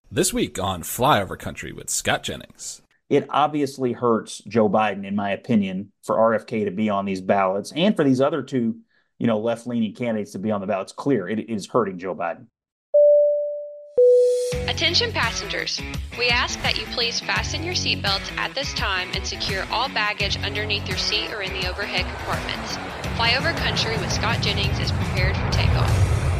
This week on Flyover Country with Scott Jennings. It obviously hurts Joe Biden, in my opinion, for RFK to be on these ballots and for these other two, left-leaning candidates to be on the ballots. Clear, it is hurting Joe Biden. Attention passengers, we ask that you please fasten your seatbelts at this time and secure all baggage underneath your seat or in the overhead compartments. Flyover Country with Scott Jennings is prepared for takeoff.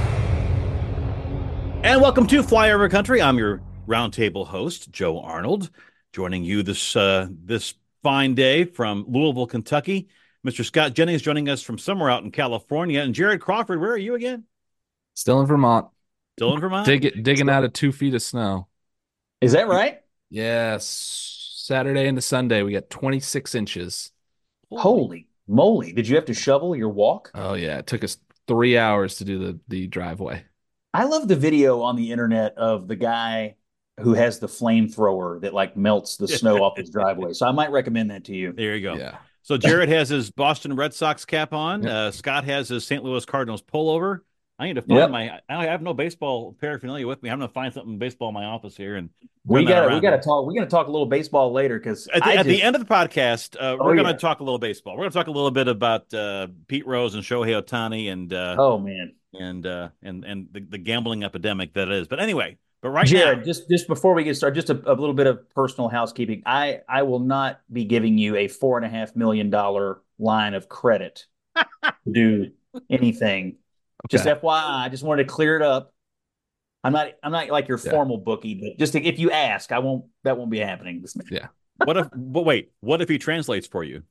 And welcome to Flyover Country. I'm your roundtable host, Joe Arnold, joining you this fine day from Louisville, Kentucky. Mr. Scott Jennings joining us from somewhere out in California. And Jared Crawford, where are you again? Still in Vermont. Still in Vermont? Digging out of 2 feet of snow. Is that right? Yes. Saturday into Sunday, we got 26 inches. Holy moly. Did you have to shovel your walk? Oh, yeah. It took us 3 hours to do the driveway. I love the video on the internet of the guy who has the flamethrower that melts the snow off his driveway. So I might recommend that to you. There you go. Yeah. So Jared has his Boston Red Sox cap on. Yep. Scott has his St. Louis Cardinals pullover. I need to find I have no baseball paraphernalia with me. I'm going to find something baseball in my office here. And we got to talk. We're going to talk a little baseball later because at the end of the podcast, we're going to talk a little baseball. We're going to talk a little bit about Pete Rose and Shohei Ohtani and oh man. And the gambling epidemic that is. But anyway, right Jared, now, just before we get started, just a little bit of personal housekeeping. I will not be giving you a $4.5 million line of credit to do anything. Okay. Just FYI, I just wanted to clear it up. I'm not like your formal bookie, but just if you ask, that won't be happening. Yeah. What if he translates for you?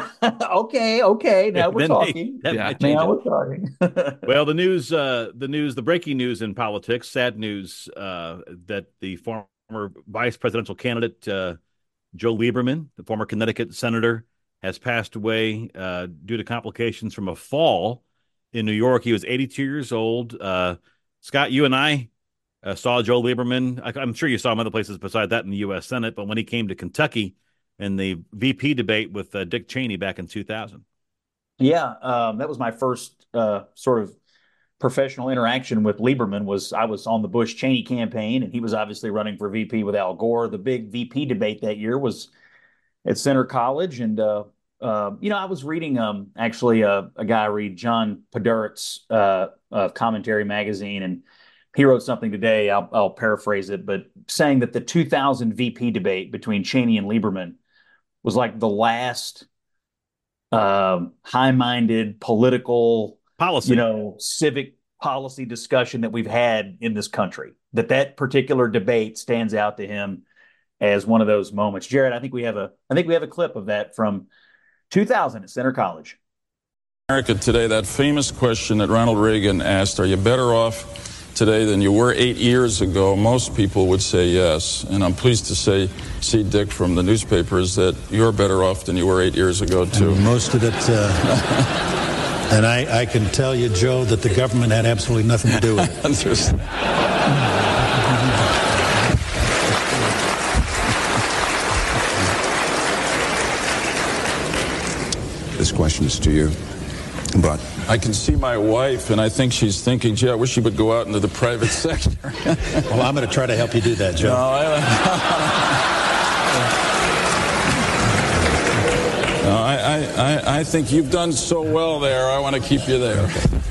Okay. Now we're talking. Now we're talking. Well, the breaking news in politics, sad news that the former vice presidential candidate, Joe Lieberman, the former Connecticut senator, has passed away due to complications from a fall in New York. He was 82 years old. Scott, you and I saw Joe Lieberman. I'm sure you saw him other places beside that in the U.S. Senate, but when he came to Kentucky, in the VP debate with Dick Cheney back in 2000. Yeah, that was my first sort of professional interaction with Lieberman. I was on the Bush-Cheney campaign, and he was obviously running for VP with Al Gore. The big VP debate that year was at Centre College, and I was reading actually a guy read John Padurett's commentary magazine, and he wrote something today. I'll paraphrase it, but saying that the 2000 VP debate between Cheney and Lieberman was like the last high-minded political policy, civic policy discussion that we've had in this country. That particular debate stands out to him as one of those moments. Jared, I think we have a clip of that from 2000 at Centre College. America today, that famous question that Ronald Reagan asked, are you better off today than you were 8 years ago? Most people would say yes. And I'm pleased to see, Dick, from the newspapers that you're better off than you were 8 years ago, too. And most of it, and I can tell you, Joe, that the government had absolutely nothing to do with it. This question is to you. But I can see my wife, and I think she's thinking, gee, I wish she would go out into the private sector. Well, I'm going to try to help you do that, Joe. I think you've done so well there. I want to keep you there.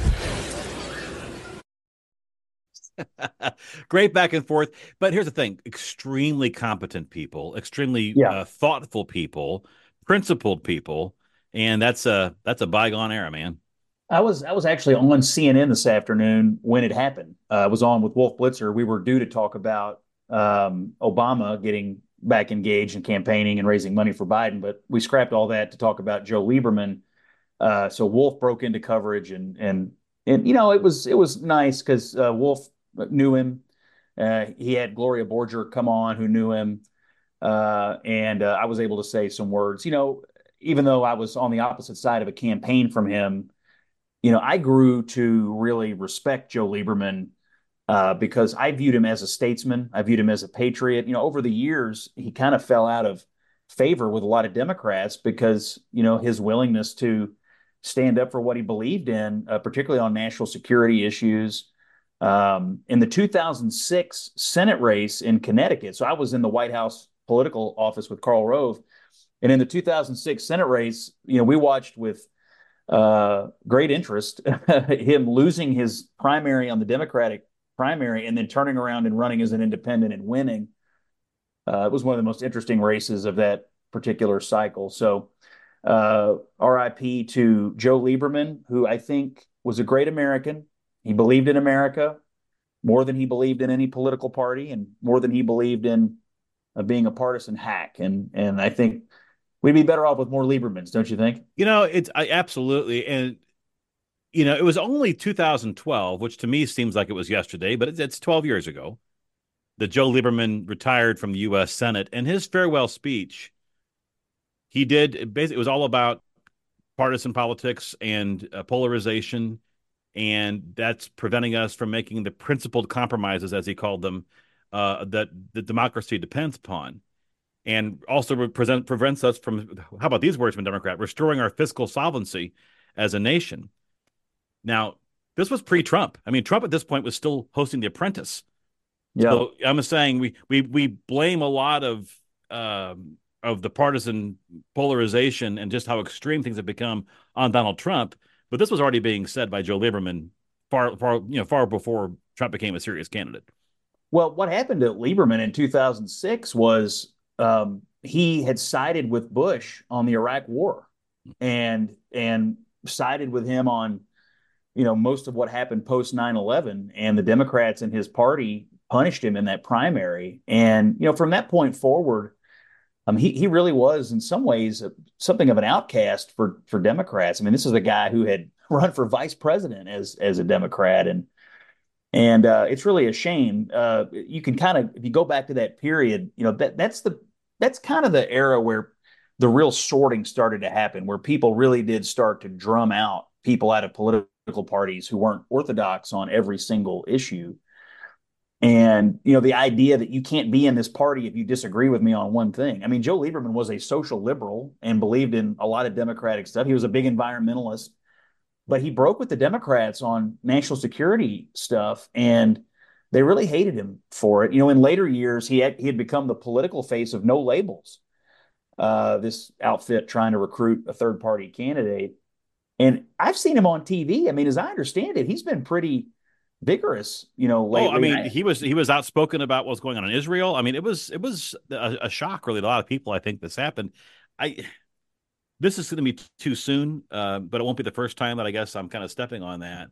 Great back and forth. But here's the thing. Extremely competent people, extremely thoughtful people, principled people. And that's a bygone era, man. I was actually on CNN this afternoon when it happened. I was on with Wolf Blitzer. We were due to talk about Obama getting back engaged in campaigning and raising money for Biden, but we scrapped all that to talk about Joe Lieberman. So Wolf broke into coverage, and it was nice because Wolf knew him. He had Gloria Borger come on who knew him, and I was able to say some words. Even though I was on the opposite side of a campaign from him, I grew to really respect Joe Lieberman because I viewed him as a statesman. I viewed him as a patriot. Over the years, he kind of fell out of favor with a lot of Democrats because, his willingness to stand up for what he believed in, particularly on national security issues, In the 2006 Senate race in Connecticut. So I was in the White House political office with Karl Rove. And in the 2006 Senate race, we watched with great interest him losing his primary on the Democratic primary and then turning around and running as an independent and winning. It was one of the most interesting races of that particular cycle. So RIP to Joe Lieberman, who I think was a great American. He believed in America more than he believed in any political party and more than he believed in being a partisan hack. And I think we'd be better off with more Liebermans, don't you think? Absolutely. And, it was only 2012, which to me seems like it was yesterday, but it's 12 years ago that Joe Lieberman retired from the U.S. Senate. And his farewell speech, it was all about partisan politics and polarization. And that's preventing us from making the principled compromises, as he called them, that the democracy depends upon. And also prevents us from, how about these words from a Democrat, restoring our fiscal solvency as a nation. Now, this was pre-Trump. I mean, Trump at this point was still hosting The Apprentice. Yeah. So I'm saying we blame a lot of the partisan polarization and just how extreme things have become on Donald Trump. But this was already being said by Joe Lieberman far before Trump became a serious candidate. Well, what happened to Lieberman in 2006 was he had sided with Bush on the Iraq War and sided with him on, most of what happened post 9/11, and the Democrats in his party punished him in that primary. And, from that point forward, he really was in some ways something of an outcast for Democrats. I mean, this is a guy who had run for vice president as a Democrat. And it's really a shame. You can kind of, if you go back to that period, that's kind of the era where the real sorting started to happen, where people really did start to drum out people out of political parties who weren't orthodox on every single issue. And, the idea that you can't be in this party if you disagree with me on one thing. I mean, Joe Lieberman was a social liberal and believed in a lot of Democratic stuff. He was a big environmentalist, but he broke with the Democrats on national security stuff, and they really hated him for it. In later years, he had become the political face of No Labels, this outfit trying to recruit a third-party candidate. And I've seen him on TV. I mean, as I understand it, he's been pretty vigorous, lately. I mean, he was outspoken about what's going on in Israel. I mean, it was a shock, really, to a lot of people. I think this happened. This is going to be too soon, but it won't be the first time that I guess I'm kind of stepping on that.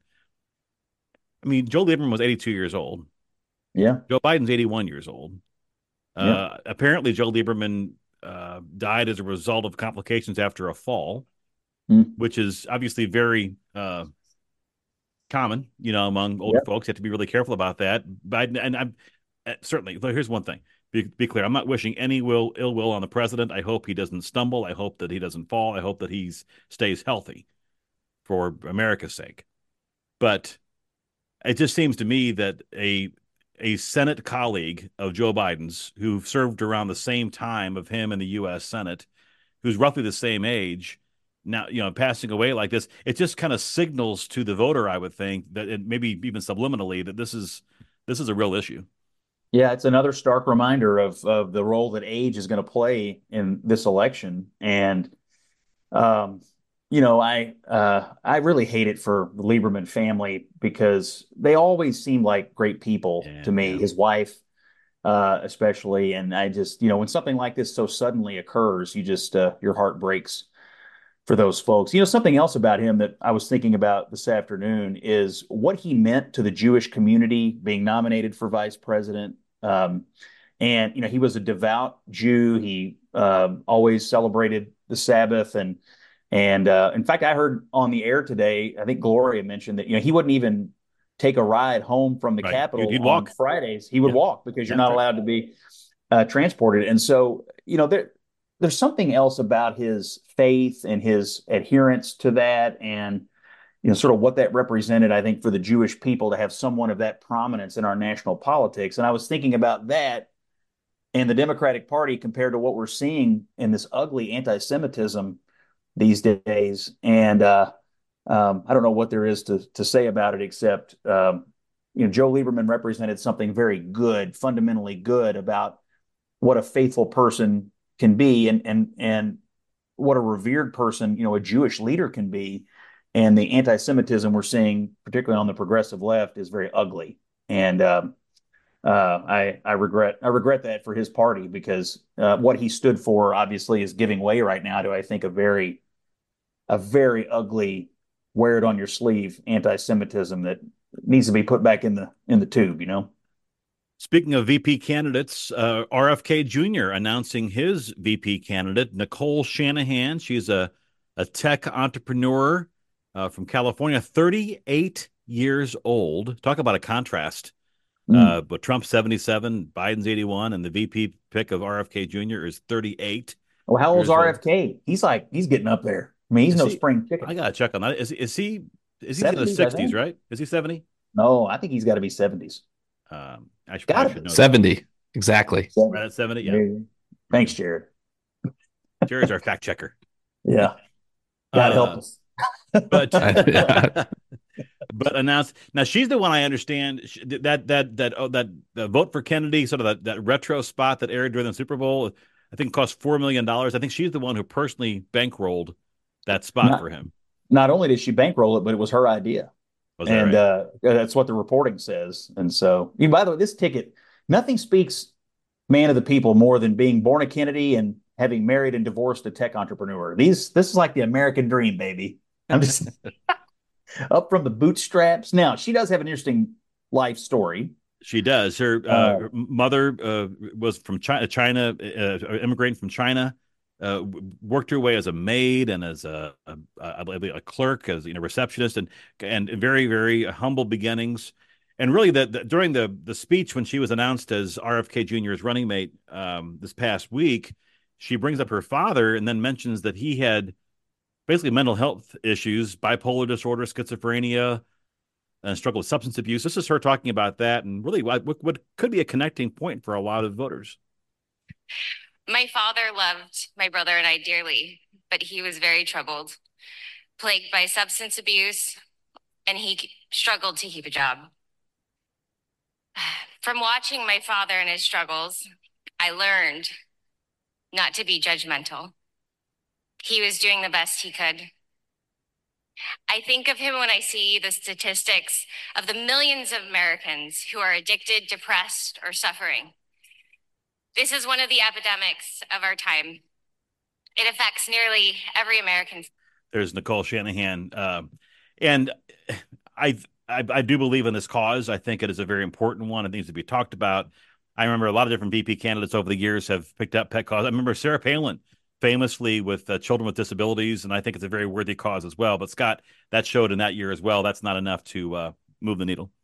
I mean, Joe Lieberman was 82 years old. Yeah. Joe Biden's 81 years old. Yeah. Apparently, Joe Lieberman died as a result of complications after a fall, which is obviously very common, among older folks. You have to be really careful about that. Biden, and I'm certainly, here's one thing. Be clear. I'm not wishing any ill will on the president. I hope he doesn't stumble. I hope that he doesn't fall. I hope that he stays healthy for America's sake. But it just seems to me that a Senate colleague of Joe Biden's, who served around the same time of him in the U.S. Senate, who's roughly the same age, now, passing away like this, it just kind of signals to the voter, I would think, that it maybe even subliminally, that this is a real issue. Yeah, it's another stark reminder of the role that age is going to play in this election. And, I really hate it for the Lieberman family because they always seem like great people to me, his wife especially. And I just, when something like this so suddenly occurs, you just, your heart breaks for those folks. Something else about him that I was thinking about this afternoon is what he meant to the Jewish community being nominated for vice president. And, he was a devout Jew. He always celebrated the Sabbath. And in fact, I heard on the air today, I think Gloria mentioned that, he wouldn't even take a ride home from the Capitol He'd on walk. Fridays. He would walk because you're not allowed to be transported. And so, there's something else about his faith and his adherence to that, and sort of what that represented, I think, for the Jewish people to have someone of that prominence in our national politics. And I was thinking about that and the Democratic Party compared to what we're seeing in this ugly anti-Semitism these days. And I don't know what there is to say about it, except Joe Lieberman represented something very good, fundamentally good about what a faithful person can be, and what a revered person, a Jewish leader can be. And the anti-Semitism we're seeing, particularly on the progressive left, is very ugly. And I regret that for his party, because what he stood for obviously is giving way right now to, I think, a very ugly, wear it on your sleeve anti-Semitism that needs to be put back in the tube. Speaking of VP candidates, RFK Jr. announcing his VP candidate, Nicole Shanahan. She's a tech entrepreneur from California, 38 years old. Talk about a contrast. But Trump's 77, Biden's 81, and the VP pick of RFK Jr. is 38. Well, how old's RFK? He's getting up there. I mean, he's no spring chicken. I gotta check on that. Is he 70s, in his 60s, right? Is he 70? No, I think he's got to be 70s. I should know 70. That. Exactly. Right at 70, yeah. Thanks, Jared. Jared's our fact checker. Yeah. God help us. But announced now, she's the one I understand that vote for Kennedy, sort of that retro spot that aired during the Super Bowl, I think cost $4 million. I think she's the one who personally bankrolled that spot for him. Not only did she bankroll it, but it was her idea. And right? That's what the reporting says. And so, by the way, this ticket, nothing speaks man of the people more than being born a Kennedy and having married and divorced a tech entrepreneur. This is like the American dream, baby. I'm just up from the bootstraps. Now, she does have an interesting life story. She does. Her mother was from China, immigrating from China. Worked her way as a maid and as a clerk, as receptionist, and very, very humble beginnings. And really, during the speech when she was announced as RFK Jr.'s running mate this past week, she brings up her father and then mentions that he had basically mental health issues, bipolar disorder, schizophrenia, and struggled with substance abuse. This is her talking about that, and really what could be a connecting point for a lot of voters. My father loved my brother and I dearly, but he was very troubled, plagued by substance abuse, and he struggled to keep a job. From watching my father and his struggles, I learned not to be judgmental. He was doing the best he could. I think of him when I see the statistics of the millions of Americans who are addicted, depressed, or suffering. This is one of the epidemics of our time. It affects nearly every American. There's Nicole Shanahan. And I do believe in this cause. I think it is a very important one. It needs to be talked about. I remember a lot of different VP candidates over the years have picked up pet cause. I remember Sarah Palin famously with children with disabilities, and I think it's a very worthy cause as well. But Scott, that showed in that year as well. That's not enough to move the needle.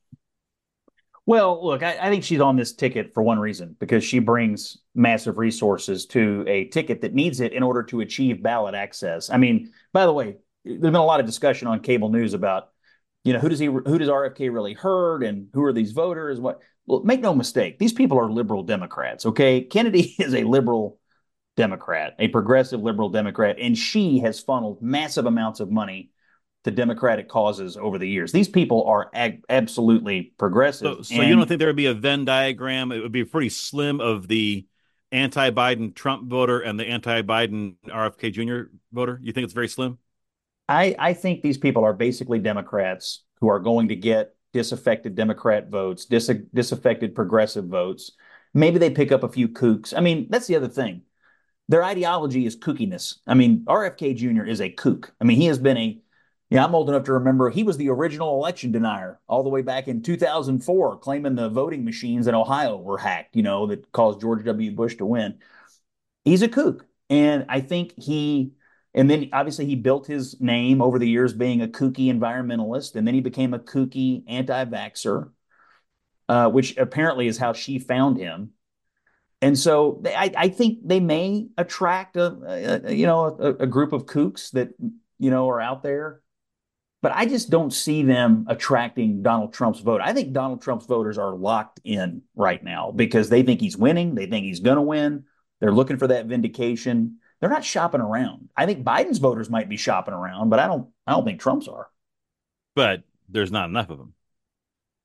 Well, look, I think she's on this ticket for one reason, because she brings massive resources to a ticket that needs it in order to achieve ballot access. I mean, by the way, there's been a lot of discussion on cable news about, who does RFK really hurt, and who are these voters? Well, make no mistake, these people are liberal Democrats. Okay, Kennedy is a liberal Democrat, a progressive liberal Democrat, and she has funneled massive amounts of money to Democratic causes over the years. These people are absolutely progressive. So you don't think there would be a Venn diagram? It would be pretty slim of the anti-Biden Trump voter and the anti-Biden RFK Jr. voter? You think it's very slim? I think these people are basically Democrats who are going to get disaffected Democrat votes, disaffected progressive votes. Maybe they pick up a few kooks. I mean, that's the other thing. Their ideology is kookiness. I mean, RFK Jr. is a kook. I mean, he has been I'm old enough to remember he was the original election denier all the way back in 2004, claiming the voting machines in Ohio were hacked, that caused George W. Bush to win. He's a kook. And I think and then obviously he built his name over the years being a kooky environmentalist, and then he became a kooky anti-vaxxer, which apparently is how she found him. And so I think they may attract a group of kooks that, are out there. But I just don't see them attracting Donald Trump's vote. I think Donald Trump's voters are locked in right now because they think he's winning. They think he's going to win. They're looking for that vindication. They're not shopping around. I think Biden's voters might be shopping around, but I don't think Trump's are. But there's not enough of them.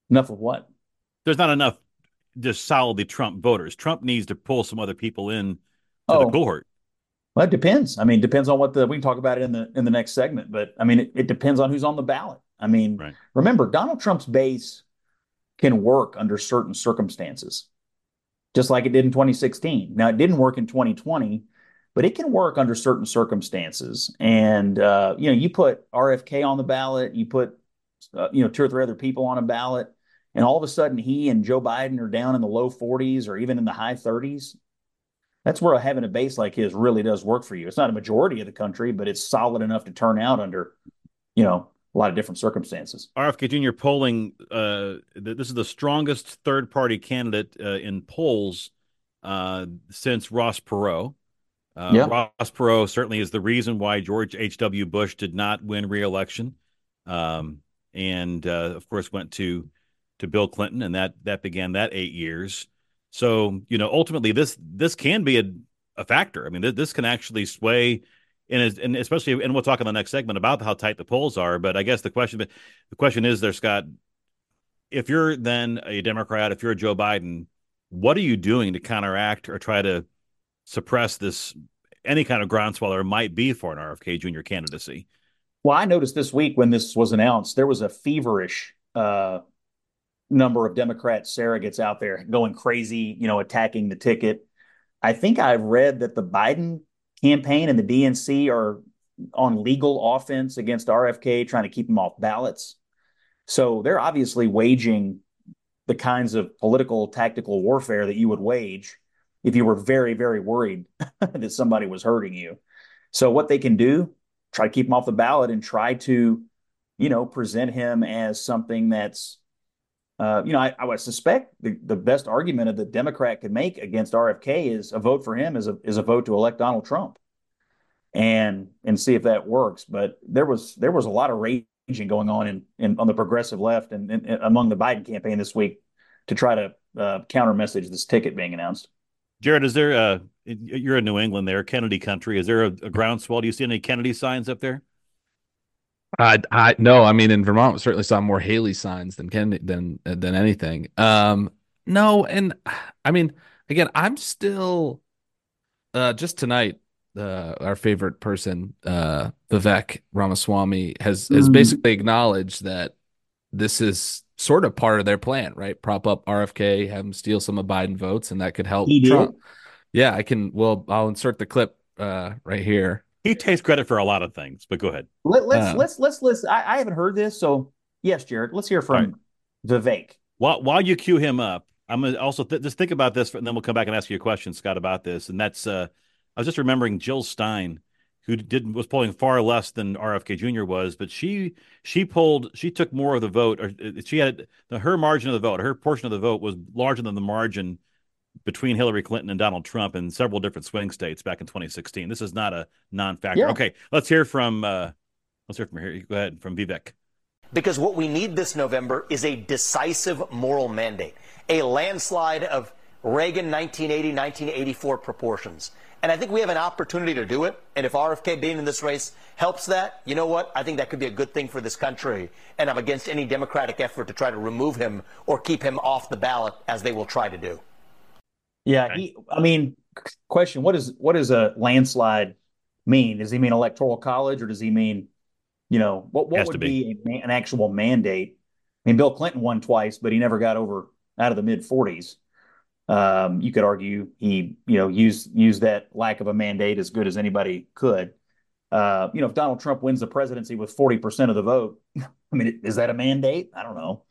Enough of what? There's not enough just solidly Trump voters. Trump needs to pull some other people in to the Oh, cohort. well, it depends. I mean, depends on we can talk about it in the next segment, but I mean, it depends on who's on the ballot. I mean, Right. remember, Donald Trump's base can work under certain circumstances, just like it did in 2016. Now, it didn't work in 2020, but it can work under certain circumstances. And you put RFK on the ballot, you put two or three other people on a ballot, and all of a sudden he and Joe Biden are down in the low 40s or even in the high 30s. That's where having a base like his really does work for you. It's not a majority of the country, but it's solid enough to turn out under, a lot of different circumstances. RFK Jr. polling, this is the strongest third-party candidate in polls since Ross Perot. Ross Perot certainly is the reason why George H.W. Bush did not win re-election, and of course went to Bill Clinton, and that began that 8 years. So ultimately this can be a factor. I mean, this can actually sway. And especially, and we'll talk in the next segment about how tight the polls are. But I guess the question is there, Scott, if you're then a Democrat, if you're Joe Biden, what are you doing to counteract or try to suppress any kind of groundswell there might be for an RFK Jr. candidacy? Well, I noticed this week when this was announced, there was a feverish number of Democrat surrogates out there going crazy, attacking the ticket. I think I've read that the Biden campaign and the DNC are on legal offense against RFK, trying to keep him off ballots. So they're obviously waging the kinds of political tactical warfare that you would wage if you were very, very worried that somebody was hurting you. So what they can do, try to keep him off the ballot and try to, present him as something that's, I would suspect the best argument of the Democrat could make against RFK is a vote for him is a vote to elect Donald Trump, and see if that works. But there was a lot of raging going on on the progressive left and among the Biden campaign this week to try to counter message this ticket being announced. Jared, is there you're in New England there, Kennedy country. Is there a groundswell? Do you see any Kennedy signs up there? No, I mean, in Vermont, we certainly saw more Haley signs than anything. No, and I mean, again, I'm still just tonight. Our favorite person, Vivek Ramaswamy, has basically acknowledged that this is sort of part of their plan, right? Prop up RFK, have him steal some of Biden votes, and that could help Trump. Yeah, I can. Well, I'll insert the clip right here. He takes credit for a lot of things, but go ahead. Let's listen. I haven't heard this, so yes, Jared. Let's hear from Vivek. While you cue him up, I'm gonna also just think about this, and then we'll come back and ask you a question, Scott, about this. And that's I was just remembering Jill Stein, who was polling far less than RFK Jr. was, but she took more of the vote, or she had her margin of the vote, her portion of the vote was larger than the margin between Hillary Clinton and Donald Trump in several different swing states back in 2016. This is not a non-factor. Yeah. Okay, let's hear from here. Go ahead, from Vivek. Because what we need this November is a decisive moral mandate, a landslide of Reagan 1980, 1984 proportions. And I think we have an opportunity to do it. And if RFK being in this race helps that, you know what? I think that could be a good thing for this country. And I'm against any Democratic effort to try to remove him or keep him off the ballot, as they will try to do. Yeah, question: what does a landslide mean? Does he mean electoral college, or does he mean, what would be an actual mandate? I mean, Bill Clinton won twice, but he never got out of the mid 40s. You could argue he, used that lack of a mandate as good as anybody could. If Donald Trump wins the presidency with 40% of the vote, I mean, is that a mandate? I don't know.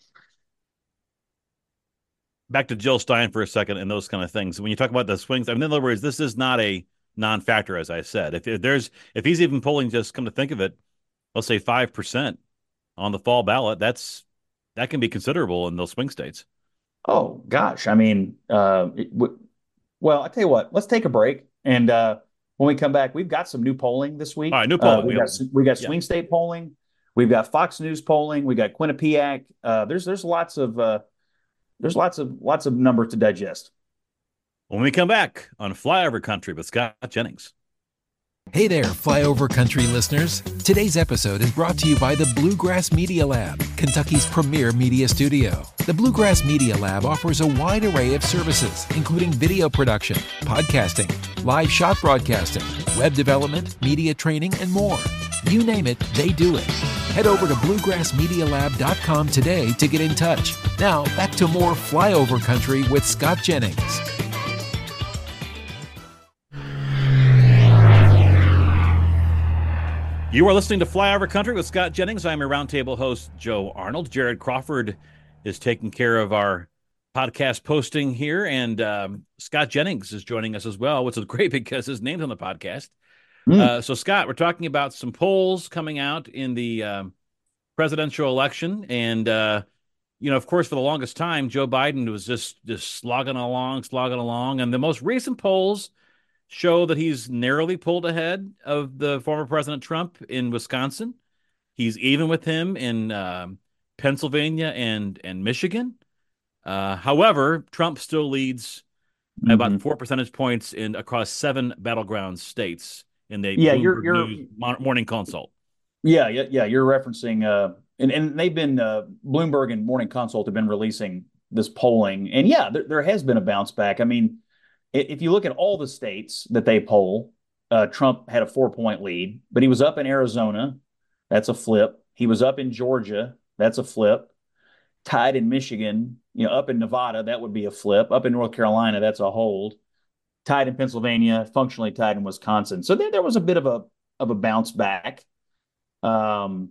Back to Jill Stein for a second and those kind of things. When you talk about the swings, I mean, in other words, this is not a non-factor, as I said. If he's even polling, just come to think of it, let's say 5% on the fall ballot, that can be considerable in those swing states. Oh gosh, I mean, well, I tell you what, let's take a break, and when we come back, we've got some new polling this week. All right, new polling. We got swing state polling. We've got Fox News polling. We got Quinnipiac. There's lots of numbers to digest. When we come back on Flyover Country with Scott Jennings. Hey there, Flyover Country listeners. Today's episode is brought to you by the Bluegrass Media Lab, Kentucky's premier media studio. The Bluegrass Media Lab offers a wide array of services, including video production, podcasting, live shot broadcasting, web development, media training, and more. You name it, they do it. Head over to bluegrassmedialab.com today to get in touch. Now, back to more Flyover Country with Scott Jennings. You are listening to Flyover Country with Scott Jennings. I'm your roundtable host, Joe Arnold. Jared Crawford is taking care of our podcast posting here, and Scott Jennings is joining us as well, which is great because his name's on the podcast. So, Scott, we're talking about some polls coming out in the presidential election, and of course, for the longest time, Joe Biden was just slogging along, and the most recent polls show that he's narrowly pulled ahead of the former President Trump in Wisconsin. He's even with him in Pennsylvania and Michigan. However, Trump still leads by about 4 percentage points across 7 battleground states in the Bloomberg News Morning Consult. Yeah. You're referencing, and they've been Bloomberg and Morning Consult have been releasing this polling, and there has been a bounce back. I mean, if you look at all the states that they poll, Trump had a 4-point lead, but he was up in Arizona. That's a flip. He was up in Georgia. That's a flip. Tied in Michigan, up in Nevada, that would be a flip. Up in North Carolina, that's a hold. Tied in Pennsylvania, functionally tied in Wisconsin. So there was a bit of a bounce back. Now,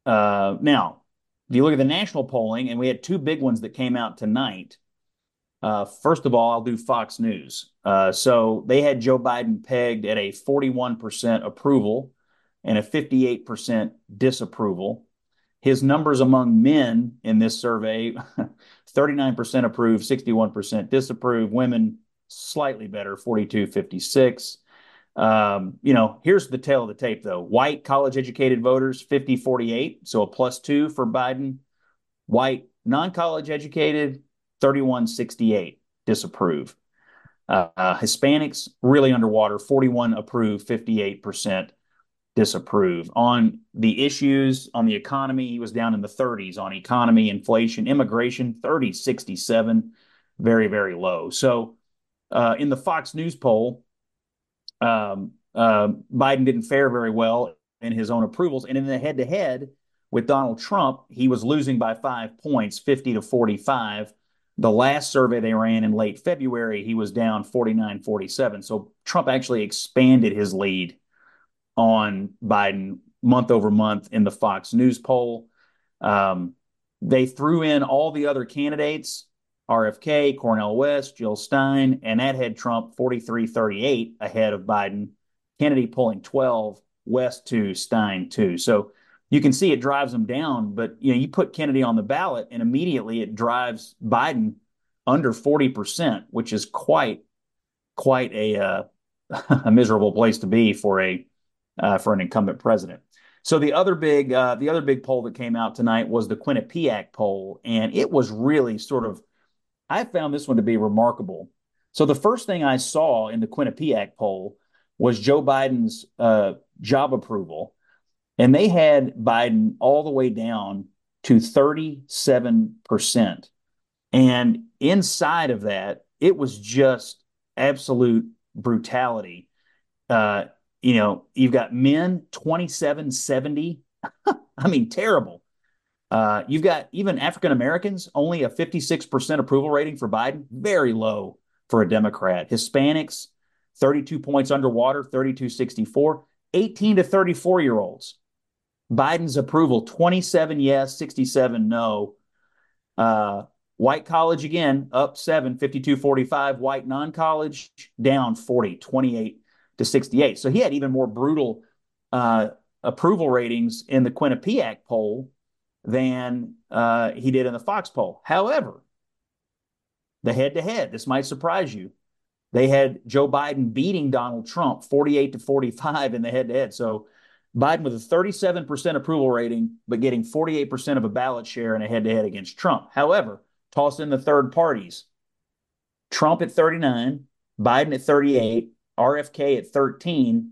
if you look at the national polling, and we had 2 big ones that came out tonight. First of all, I'll do Fox News. So they had Joe Biden pegged at a 41% approval and a 58% disapproval. His numbers among men in this survey, 39% approve, 61% disapprove. Women, slightly better, 42-56. Here's the tail of the tape, though. White college-educated voters, 50-48, so a +2 for Biden. White non-college educated, 31-68 disapprove. Hispanics really underwater, 41 approve, 58% disapprove. On the issues on the economy, he was down in the 30s on economy, inflation, immigration, 30-67, very, very low. So in the Fox News poll, Biden didn't fare very well in his own approvals. And in the head-to-head with Donald Trump, he was losing by 5 points, 50-45. The last survey they ran in late February, he was down 49-47. So Trump actually expanded his lead on Biden month over month in the Fox News poll. They threw in all the other candidates, RFK, Cornel West, Jill Stein, and that had Trump 43-38 ahead of Biden. Kennedy pulling 12, West 2, Stein 2. So you can see it drives them down, but you put Kennedy on the ballot and immediately it drives Biden under 40%, which is quite a miserable place to be for an incumbent president. So the other big poll that came out tonight was the Quinnipiac poll, and it was really I found this one to be remarkable. So the first thing I saw in the Quinnipiac poll was Joe Biden's job approval. And they had Biden all the way down to 37%. And inside of that, it was just absolute brutality. You've got men 27-70. I mean, terrible. You've got even African Americans, only a 56% approval rating for Biden, very low for a Democrat. Hispanics, 32 points underwater, 32-64. 18 to 34-year-olds. Biden's approval, 27 yes, 67 no. White college, again, up 7, 52-45. White non-college, down 40, 28-68. So he had even more brutal approval ratings in the Quinnipiac poll than he did in the Fox poll. However, the head-to-head, this might surprise you, they had Joe Biden beating Donald Trump 48-45 in the head-to-head. So Biden with a 37% approval rating, but getting 48% of a ballot share in a head-to-head against Trump. However, toss in the third parties. Trump at 39, Biden at 38, RFK at 13,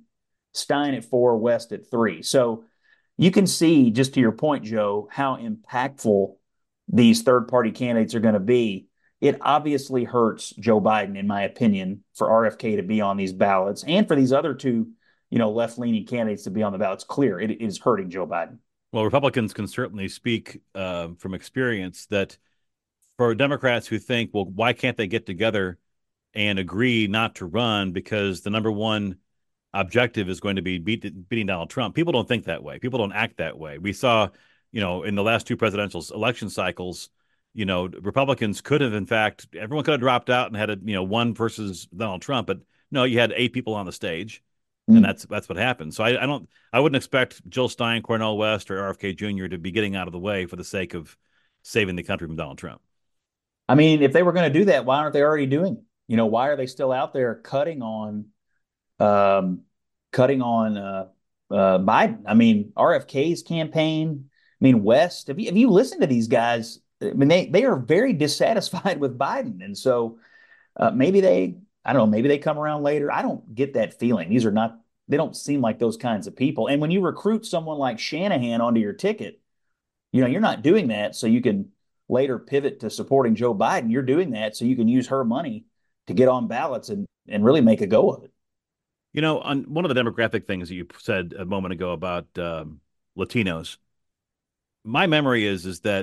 Stein at 4, West at 3. So you can see, just to your point, Joe, how impactful these third-party candidates are going to be. It obviously hurts Joe Biden, in my opinion, for RFK to be on these ballots and for these other two, left-leaning candidates to be on the ballots. Clear, it is hurting Joe Biden. Well, Republicans can certainly speak from experience that for Democrats who think, well, why can't they get together and agree not to run because the number one objective is going to be beating Donald Trump. People don't think that way. People don't act that way. We saw, in the last two presidential election cycles, Republicans could have, in fact, everyone could have dropped out and had one versus Donald Trump, but no, you had 8 people on the stage, and that's what happened. So I wouldn't expect Jill Stein, Cornel West, or RFK Jr. to be getting out of the way for the sake of saving the country from Donald Trump. I mean, if they were going to do that, why aren't they already doing it? Why are they still out there cutting on Biden? I mean, RFK's campaign. I mean, West. Have you listened to these guys? I mean, they are very dissatisfied with Biden, and so maybe I don't know. Maybe they come around later. I don't get that feeling. They don't seem like those kinds of people. And when you recruit someone like Shanahan onto your ticket, you're not doing that so you can later pivot to supporting Joe Biden. You're doing that so you can use her money to get on ballots and really make a go of it. On one of the demographic things that you said a moment ago about Latinos, my memory is that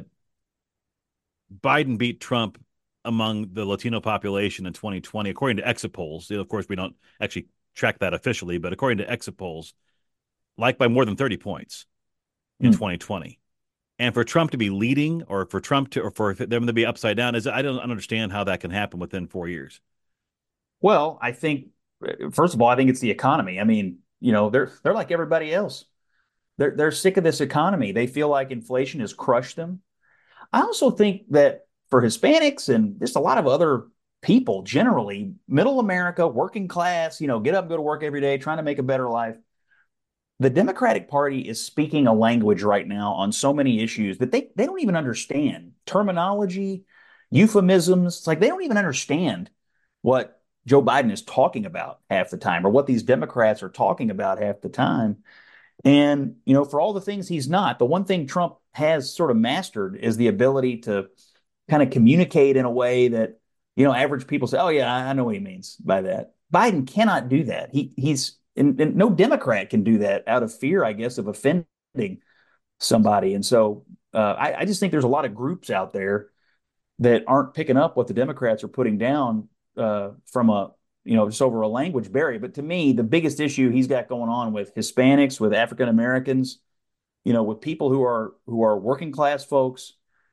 Biden beat Trump among the Latino population in 2020, according to exit polls. Of course, we don't actually track that officially, but according to exit polls, like by more than 30 points in 2020. And for Trump to be leading, or for them to be upside down, I don't understand how that can happen within 4 years. Well, I think, first of all, I think it's the economy. I mean, they're like everybody else. They're sick of this economy. They feel like inflation has crushed them. I also think that for Hispanics and just a lot of other people generally, middle America, working class, get up and go to work every day, trying to make a better life. The Democratic Party is speaking a language right now on so many issues that they don't even understand terminology, euphemisms. It's like they don't even understand what Joe Biden is talking about half the time, or what these Democrats are talking about half the time. And, for all the things he's not, the one thing Trump has sort of mastered is the ability to kind of communicate in a way that, average people say, oh, yeah, I know what he means by that. Biden cannot do that. And no Democrat can do that out of fear, I guess, of offending somebody. And so I just think there's a lot of groups out there that aren't picking up what the Democrats are putting down from just over a language barrier. But to me, the biggest issue he's got going on with Hispanics, with African Americans, with people who are working class folks,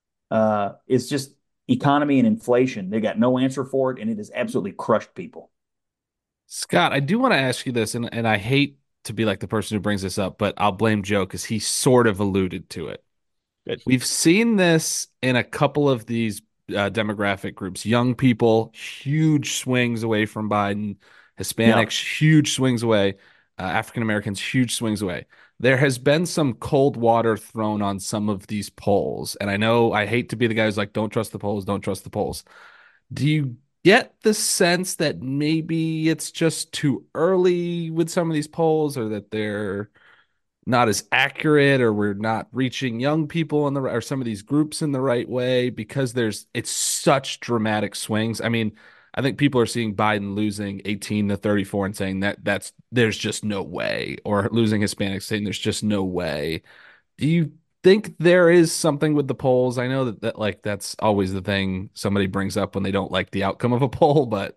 is just economy and inflation. They got no answer for it, and it has absolutely crushed people. Scott, I do want to ask you this, and I hate to be like the person who brings this up, but I'll blame Joe because he sort of alluded to it. Good. We've seen this in a couple of these demographic groups. Young people, huge swings away from Biden. Hispanics, huge swings away. African Americans, huge swings away. There has been some cold water thrown on some of these polls. And I know I hate to be the guy who's like, don't trust the polls, don't trust the polls. Do you get the sense that maybe it's just too early with some of these polls, or that they're not as accurate, or we're not reaching young people or some of these groups in the right way because it's such dramatic swings? I mean, I think people are seeing Biden losing 18-34 and saying there's just no way, or losing Hispanics saying there's just no way. Do you think there is something with the polls? I know that that's always the thing somebody brings up when they don't like the outcome of a poll, but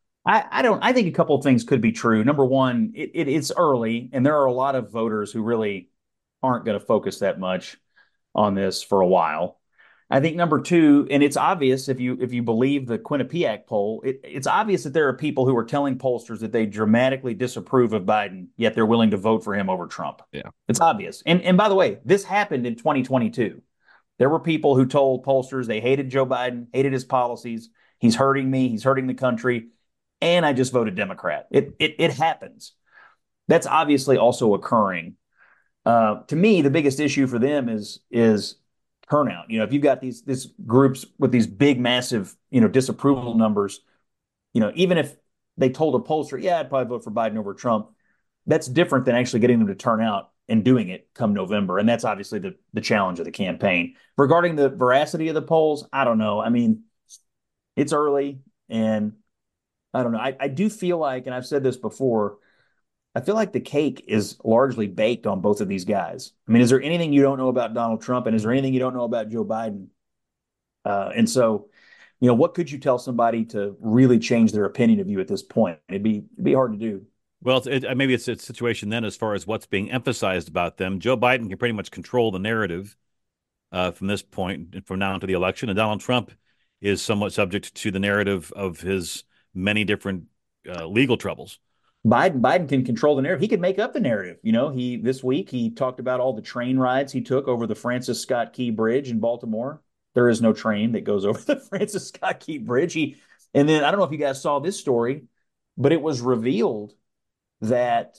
I think a couple of things could be true. Number one, it's early, and there are a lot of voters who really aren't going to focus that much on this for a while. I think number two, and it's obvious if you believe the Quinnipiac poll, it's obvious that there are people who are telling pollsters that they dramatically disapprove of Biden, yet they're willing to vote for him over Trump. Yeah, it's obvious. And by the way, this happened in 2022. There were people who told pollsters they hated Joe Biden, hated his policies. He's hurting me. He's hurting the country. And I just voted Democrat. It happens. That's obviously also occurring. To me, the biggest issue for them is turnout. If you've got these groups with these big, massive, disapproval numbers, even if they told a pollster, yeah, I'd probably vote for Biden over Trump, that's different than actually getting them to turn out and doing it come November. And that's obviously the challenge of the campaign. Regarding the veracity of the polls, I don't know. I mean, it's early, and I don't know. I do feel like, and I've said this before, I feel like the cake is largely baked on both of these guys. I mean, is there anything you don't know about Donald Trump, and is there anything you don't know about Joe Biden? And so, what could you tell somebody to really change their opinion of you at this point? It'd be hard to do. Well, maybe it's a situation then as far as what's being emphasized about them. Joe Biden can pretty much control the narrative from this point, from now until the election, and Donald Trump is somewhat subject to the narrative of his many different legal troubles. Biden can control the narrative. He can make up the narrative. This week he talked about all the train rides he took over the Francis Scott Key Bridge in Baltimore. There is no train that goes over the Francis Scott Key Bridge. And then I don't know if you guys saw this story, but it was revealed that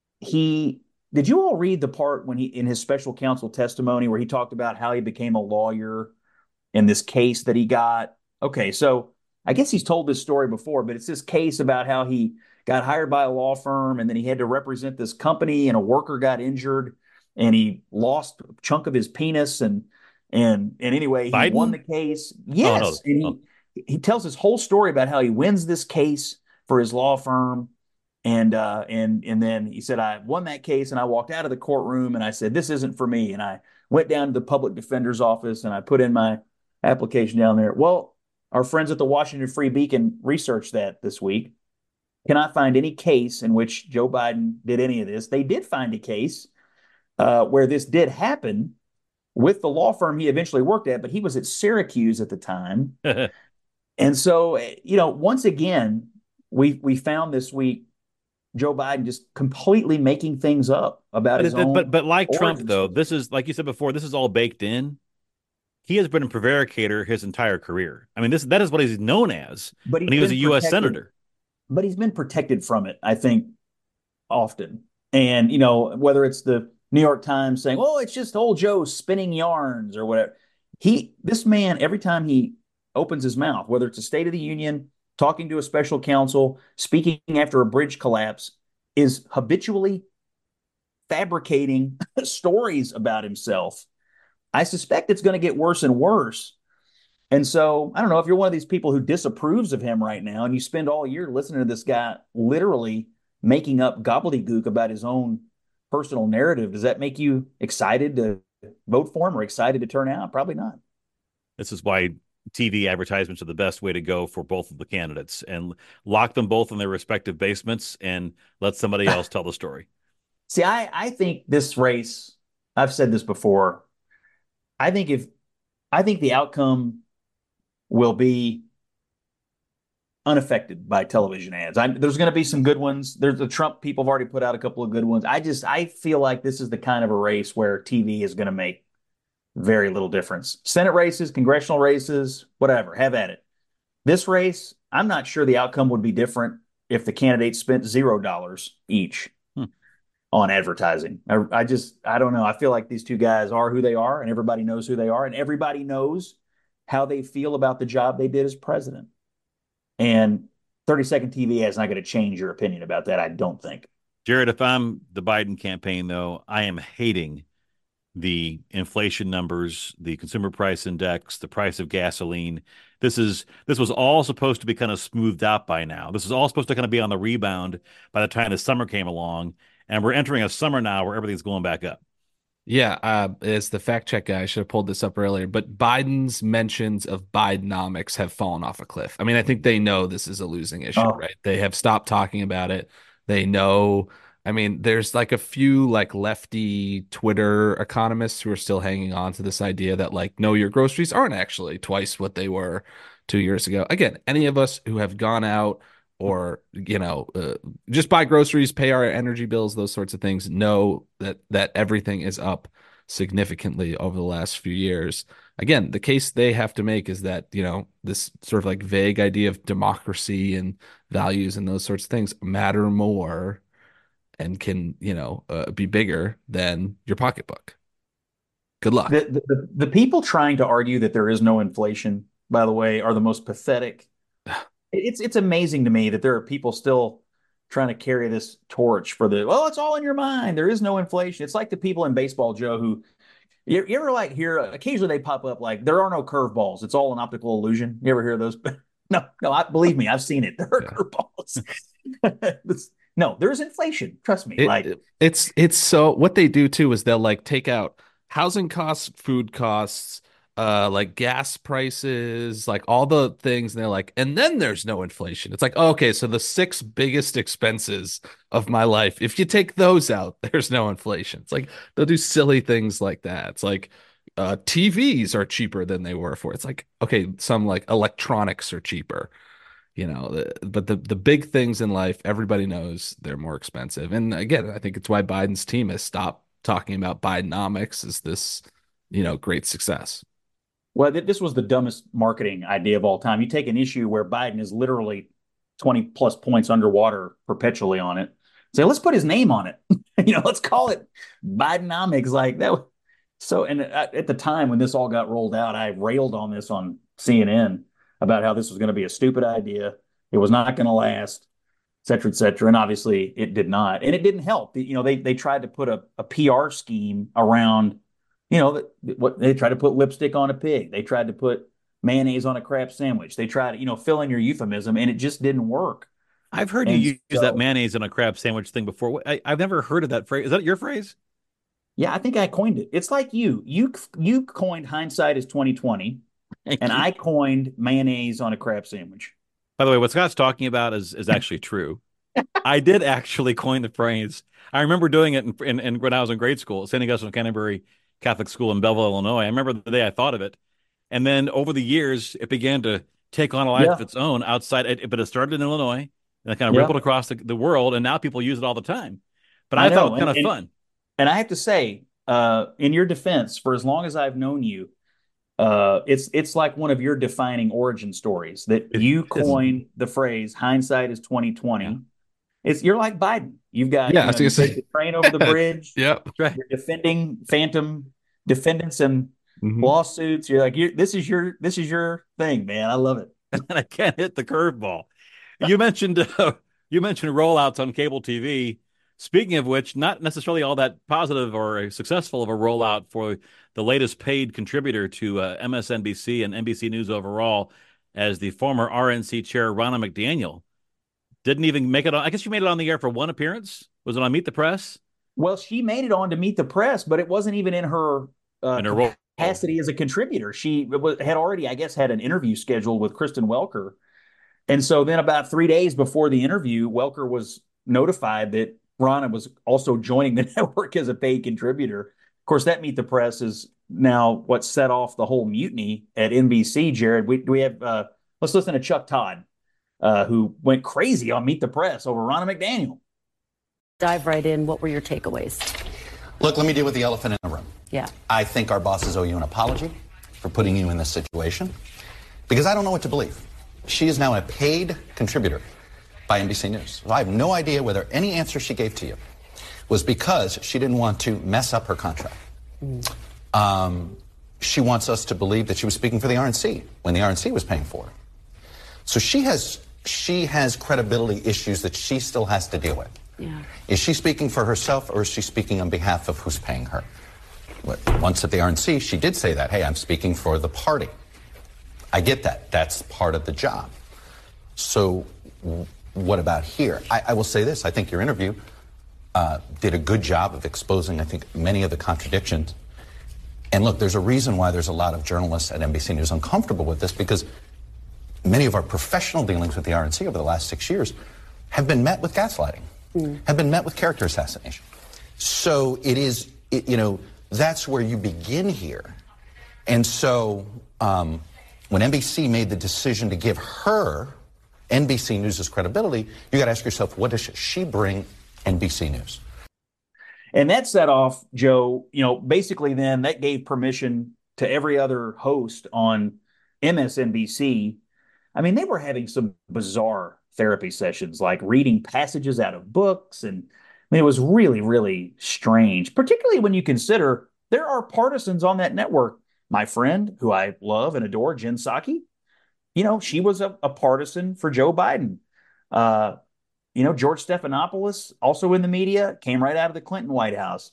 did you all read the part when in his special counsel testimony where he talked about how he became a lawyer in this case that he got? Okay, so I guess he's told this story before, but it's this case about how he got hired by a law firm, and then he had to represent this company, and a worker got injured, and he lost a chunk of his penis, and anyway, he won the case. Yes, oh, no. And he tells his whole story about how he wins this case for his law firm, and then he said, I won that case, and I walked out of the courtroom, and I said, this isn't for me, and I went down to the public defender's office, and I put in my application down there. Well, our friends at the Washington Free Beacon researched that this week. Cannot find any case in which Joe Biden did any of this. They did find a case where this did happen with the law firm he eventually worked at, but he was at Syracuse at the time. And so, once again, we found this week Joe Biden just completely making things up about his own. But like Trump, though, this is, like you said before, this is all baked in. He has been a prevaricator his entire career. I mean, that is what he's known as when he was a U.S. senator. But he's been protected from it, I think, often. And, whether it's the New York Times saying, oh, it's just old Joe spinning yarns or whatever. This man, every time he opens his mouth, whether it's a State of the Union, talking to a special counsel, speaking after a bridge collapse, is habitually fabricating stories about himself. I suspect it's going to get worse and worse. And so, I don't know, if you're one of these people who disapproves of him right now and you spend all year listening to this guy literally making up gobbledygook about his own personal narrative, does that make you excited to vote for him or excited to turn out? Probably not. This is why TV advertisements are the best way to go for both of the candidates, and lock them both in their respective basements and let somebody else tell the story. See, I think this race, I've said this before, I think the outcome will be unaffected by television ads. There's going to be some good ones. There's the Trump people have already put out a couple of good ones. I feel like this is the kind of a race where TV is going to make very little difference. Senate races, congressional races, whatever, have at it. This race, I'm not sure the outcome would be different if the candidates spent $0 each on advertising. I don't know. I feel like these two guys are who they are, and everybody knows who they are, and everybody knows how they feel about the job they did as president. And 30-second TV ad is not going to change your opinion about that, I don't think. Jared, if I'm the Biden campaign, though, I am hating the inflation numbers, the consumer price index, the price of gasoline. This was all supposed to be kind of smoothed out by now. This is all supposed to kind of be on the rebound by the time the summer came along. And we're entering a summer now where everything's going back up. Yeah, as the fact check guy, I should have pulled this up earlier, but Biden's mentions of Bidenomics have fallen off a cliff. I mean, I think they know this is a losing issue, right? They have stopped talking about it. They know. I mean, there's like a few like lefty Twitter economists who are still hanging on to this idea that like, no, your groceries aren't actually twice what they were 2 years ago. Again, any of us who have gone out or, just buy groceries, pay our energy bills, those sorts of things, know that everything is up significantly over the last few years. Again, the case they have to make is that, this sort of like vague idea of democracy and values and those sorts of things matter more and can, be bigger than your pocketbook. Good luck. The people trying to argue that there is no inflation, by the way, are the most pathetic. It's amazing to me that there are people still trying to carry this torch for it's all in your mind. There is no inflation. It's like the people in baseball, Joe, who you ever like hear occasionally they pop up like there are no curveballs. It's all an optical illusion. You ever hear those? No, believe me, I've seen it. There are curveballs. No, there's inflation. Trust me. It's so what they do too is they'll like take out housing costs, food costs, like gas prices, like all the things, and they're like, and then there's no inflation. It's like, okay, so the 6 biggest expenses of my life, if you take those out, there's no inflation. It's like they'll do silly things like that. It's like TVs are cheaper than they were before. It's like, okay, some like electronics are cheaper, but the big things in life, everybody knows they're more expensive. And again, I think it's why Biden's team has stopped talking about Bidenomics as this, great success. Well, this was the dumbest marketing idea of all time. You take an issue where Biden is literally 20 plus points underwater perpetually on it. Say, let's put his name on it. Let's call it Bidenomics like that. So, and at the time when this all got rolled out, I railed on this on CNN about how this was going to be a stupid idea. It was not going to last, et cetera, et cetera. And obviously it did not. And it didn't help. They tried to put a PR scheme around, what they tried to put lipstick on a pig. They tried to put mayonnaise on a crab sandwich. They tried to, fill in your euphemism, and it just didn't work. I've heard you use that mayonnaise on a crab sandwich thing before. I've never heard of that phrase. Is that your phrase? Yeah, I think I coined it. It's like you coined hindsight is 2020, and I coined mayonnaise on a crab sandwich. By the way, what Scott's talking about is actually true. I did actually coin the phrase. I remember doing it in when I was in grade school at St. Augustine of Canterbury Catholic School in Belleville, Illinois. I remember the day I thought of it. And then over the years, it began to take on a life of its own outside. But it started in Illinois, and it kind of rippled across the world, and now people use it all the time. But I thought it was kind of fun. And I have to say, in your defense, for as long as I've known you, it's like one of your defining origin stories that you coined the phrase "hindsight is 2020." Yeah. You're like Biden. You've got I was gonna say the train over the bridge. Yep, right. You're defending phantom defendants and lawsuits. You're like, this is your thing, man. I love it. And I can't hit the curveball. You mentioned rollouts on cable TV. Speaking of which, not necessarily all that positive or successful of a rollout for the latest paid contributor to MSNBC and NBC News overall, as the former RNC chair, Ronna McDaniel, didn't even make it on. I guess she made it on the air for one appearance. Was it on Meet the Press? Well, she made it on to Meet the Press, but it wasn't even in her capacity as a contributor. She had already, I guess, had an interview scheduled with Kristen Welker. And so then about 3 days before the interview, Welker was notified that Ronna was also joining the network as a paid contributor. Of course, that Meet the Press is now what set off the whole mutiny at NBC, Jared. We have, let's listen to Chuck Todd, who went crazy on Meet the Press over Ronna McDaniel. Dive right in. What were your takeaways? Look, let me deal with the elephant in the room. Yeah. I think our bosses owe you an apology for putting you in this situation, because I don't know what to believe. She is now a paid contributor by NBC News. So I have no idea whether any answer she gave to you was because she didn't want to mess up her contract. She wants us to believe that she was speaking for the RNC when the RNC was paying for her. So she has credibility issues that she still has to deal with. Yeah. Is she speaking for herself, or is she speaking on behalf of who's paying her? Once at the RNC, she did say that, hey, I'm speaking for the party. I get that. That's part of the job. So what about here? I will say this. I think your interview did a good job of exposing, I think, many of the contradictions. And look, there's a reason why there's a lot of journalists at NBC News uncomfortable with this, because many of our professional dealings with the RNC over the last 6 years have been met with gaslighting, have been met with character assassination. So it is, that's where you begin here. And so when NBC made the decision to give her NBC News' credibility, you got to ask yourself, what does she bring NBC News? And that set off, Joe, basically then that gave permission to every other host on MSNBC. I mean, they were having some bizarre therapy sessions, like reading passages out of books. And I mean, it was really, really strange, particularly when you consider there are partisans on that network. My friend, who I love and adore, Jen Psaki, she was a partisan for Joe Biden. George Stephanopoulos, also in the media, came right out of the Clinton White House.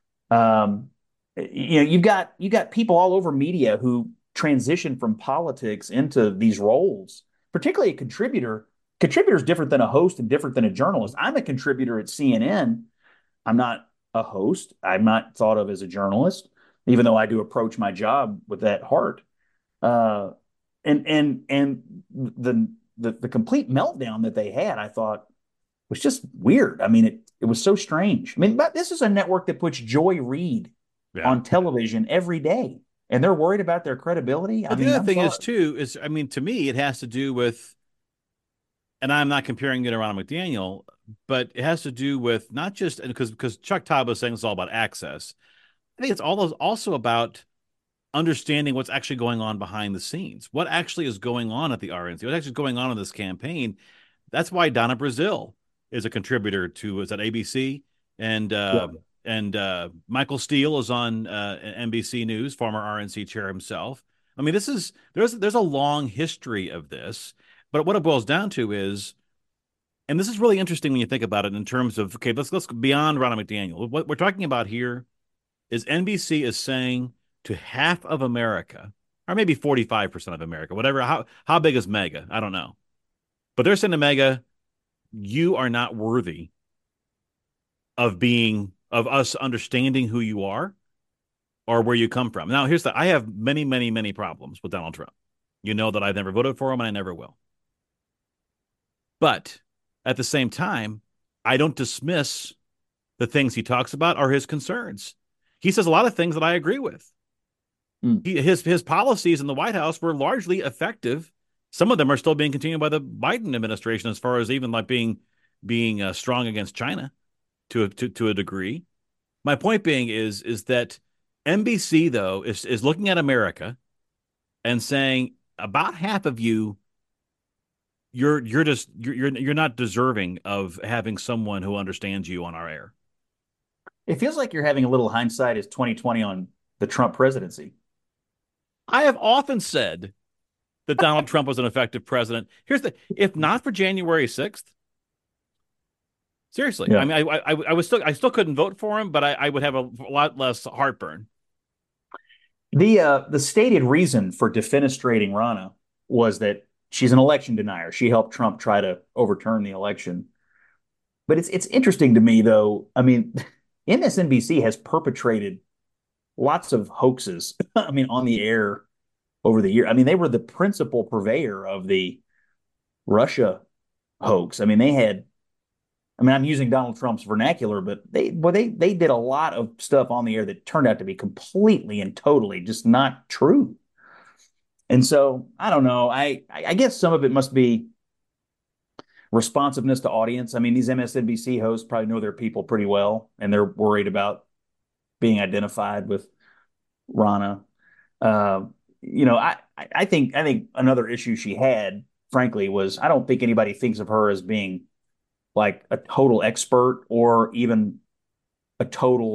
You've got people all over media who transition from politics into these roles, particularly a contributor. Contributor is different than a host and different than a journalist. I'm a contributor at CNN. I'm not a host. I'm not thought of as a journalist, even though I do approach my job with that heart. And the complete meltdown that they had, I thought, was just weird. I mean, it was so strange. I mean, but this is a network that puts Joy Reid on television every day, and they're worried about their credibility. But the other thing is, to me, it has to do with, and I'm not comparing it to Ron McDaniel, but it has to do with not just because Chuck Todd was saying it's all about access. I think it's also about understanding what's actually going on behind the scenes, what actually is going on at the RNC, what's actually going on in this campaign. That's why Donna Brazile is a contributor to, is that ABC? And Michael Steele is on NBC News, former RNC chair himself. I mean, there's a long history of this, but what it boils down to is, and this is really interesting when you think about it in terms of, okay, let's go beyond Ron McDaniel. What we're talking about here is NBC is saying to half of America, or maybe 45% of America, whatever, how big is Mega? I don't know. But they're saying to Mega, you are not worthy of us understanding who you are or where you come from. Now, I have many, many, many problems with Donald Trump. You know that I've never voted for him and I never will. But at the same time, I don't dismiss the things he talks about or his concerns. He says a lot of things that I agree with. His policies in the White House were largely effective. Some of them are still being continued by the Biden administration, as far as even like being strong against China to a degree. My point being is that NBC though is looking at America and saying about half of you're not deserving of having someone who understands you on our air. It feels like you're having a little hindsight as 2020 on the Trump presidency. I have often said that Donald Trump was an effective president. If not for January 6th, seriously, yeah. I mean, I still couldn't vote for him, but I would have a lot less heartburn. The stated reason for defenestrating Ronna was that she's an election denier. She helped Trump try to overturn the election. But it's interesting to me, though. I mean, MSNBC has perpetrated lots of hoaxes, I mean, on the air over the year. I mean, they were the principal purveyor of the Russia hoax. I mean, I'm using Donald Trump's vernacular, but they did a lot of stuff on the air that turned out to be completely and totally just not true. And so, I don't know. I guess some of it must be responsiveness to audience. I mean, these MSNBC hosts probably know their people pretty well, and they're worried about being identified with Ronna. I think another issue she had, frankly, was I don't think anybody thinks of her as being like a total expert or even a total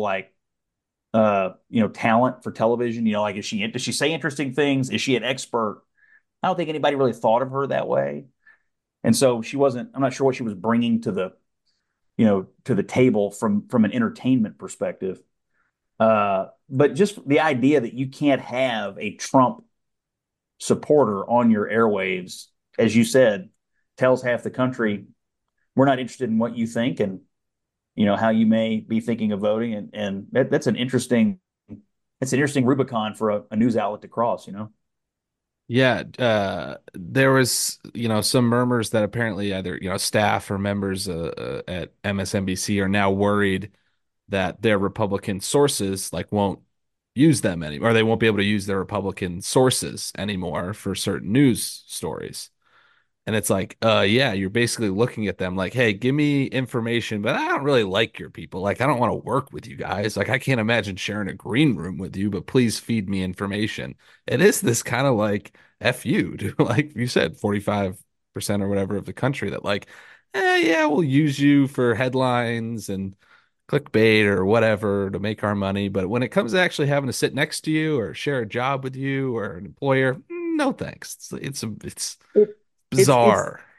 talent for television. Like does she say interesting things? Is she an expert? I don't think anybody really thought of her that way. And so I'm not sure what she was bringing to the table from an entertainment perspective. But just the idea that you can't have a Trump supporter on your airwaves, as you said, tells half the country we're not interested in what you think and how you may be thinking of voting, and that's an interesting Rubicon for a news outlet to cross. Yeah, there was some murmurs that apparently either staff or members at MSNBC are now worried that their Republican sources won't use them anymore, or they won't be able to use their Republican sources anymore for certain news stories. And it's yeah, you're basically looking at them like, hey, give me information, but I don't really like your people. I don't want to work with you guys. I can't imagine sharing a green room with you, but please feed me information. It is this kind of F you to, like you said, 45% or whatever of the country that yeah, we'll use you for headlines and clickbait or whatever to make our money. But when it comes to actually having to sit next to you or share a job with you or an employer, no thanks. It's bizarre.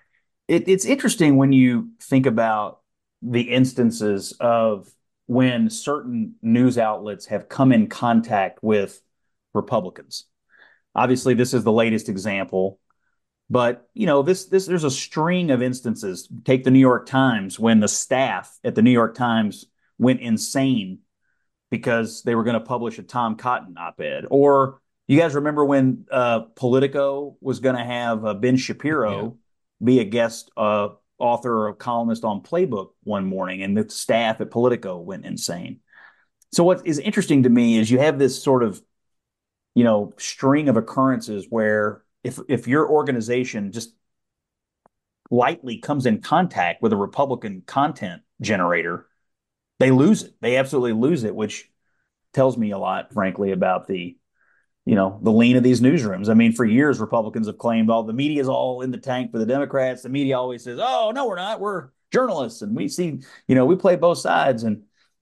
It's interesting when you think about the instances of when certain news outlets have come in contact with Republicans. Obviously, this is the latest example, but this there's a string of instances. Take the New York Times when the staff at the New York Times went insane because they were going to publish a Tom Cotton op-ed. Or you guys remember when Politico was going to have Ben Shapiro be a guest author or columnist on Playbook one morning, and the staff at Politico went insane. So what is interesting to me is you have this sort of, string of occurrences where if your organization just lightly comes in contact with a Republican content generator, they lose it. They absolutely lose it, which tells me a lot, frankly, about the lean of these newsrooms. I mean, for years, Republicans have claimed the media is all in the tank for the Democrats. The media always says, "Oh, no, we're not. We're journalists, and we see, we play both sides." And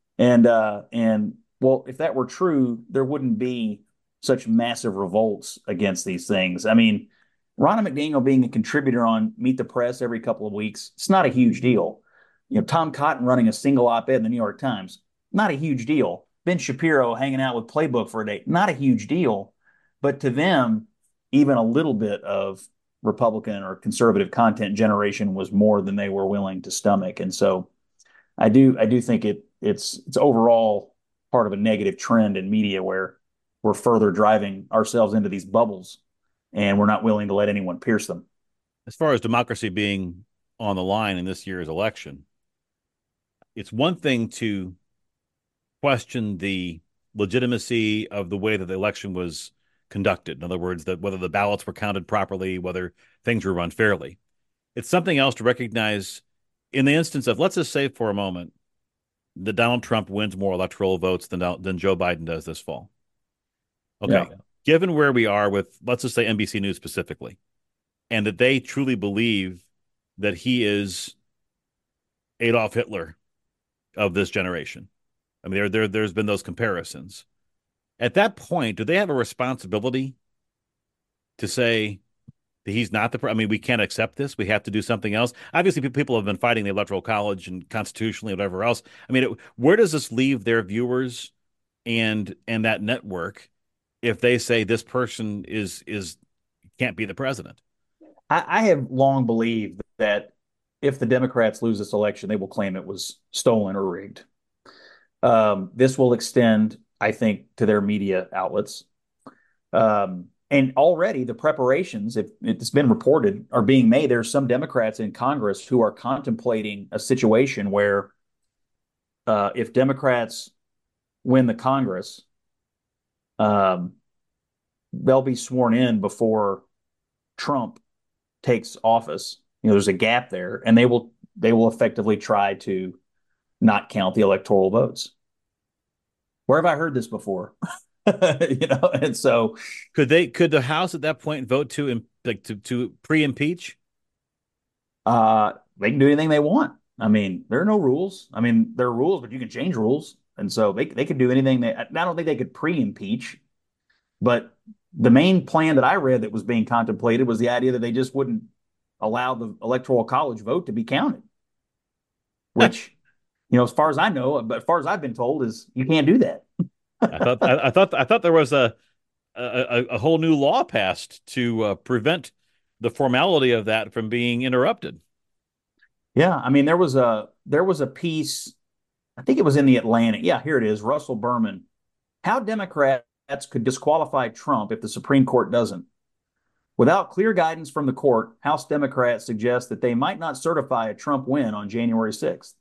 well, if that were true, there wouldn't be such massive revolts against these things. I mean, Ronna McDaniel being a contributor on Meet the Press every couple of weeks, it's not a huge deal. Tom Cotton running a single op-ed in the New York Times, not a huge deal. Ben Shapiro hanging out with Playbook for a day, not a huge deal. But to them, even a little bit of Republican or conservative content generation was more than they were willing to stomach. And so I do think it's overall part of a negative trend in media where we're further driving ourselves into these bubbles and we're not willing to let anyone pierce them. As far as democracy being on the line in this year's election, it's one thing to question the legitimacy of the way that the election was conducted. In other words, that whether the ballots were counted properly, whether things were run fairly. It's something else to recognize in the instance of, let's just say for a moment, that Donald Trump wins more electoral votes than Joe Biden does this fall. Okay. Yeah. Given where we are with, let's just say NBC News specifically, and that they truly believe that he is Adolf Hitler of this generation. I mean, there's been those comparisons. At that point, do they have a responsibility to say that he's not I mean, we can't accept this. We have to do something else. Obviously, people have been fighting the Electoral College and constitutionally, whatever else. I mean, where does this leave their viewers and that network if they say this person is can't be the president? I have long believed that if the Democrats lose this election, they will claim it was stolen or rigged. This will extend, I think, to their media outlets. And already the preparations, if it's been reported, are being made. There's some Democrats in Congress who are contemplating a situation where if Democrats win the Congress, they'll be sworn in before Trump takes office. There's a gap there, and they will effectively try to not count the electoral votes. Where have I heard this before? And so could the House at that point vote to pre-impeach? They can do anything they want. I mean, there are no rules. I mean, there are rules, but you can change rules, and so they could do anything. I don't think they could pre-impeach, but the main plan that I read that was being contemplated was the idea that they just wouldn't allow the Electoral College vote to be counted, which. As far as I know, but as far as I've been told, is you can't do that. I thought there was a whole new law passed to prevent the formality of that from being interrupted. Yeah, I mean there was a piece, I think it was in the Atlantic. Yeah, here it is. Russell Berman, how Democrats could disqualify Trump if the Supreme Court doesn't. Without clear guidance from the court, House Democrats suggest that they might not certify a Trump win on January 6th.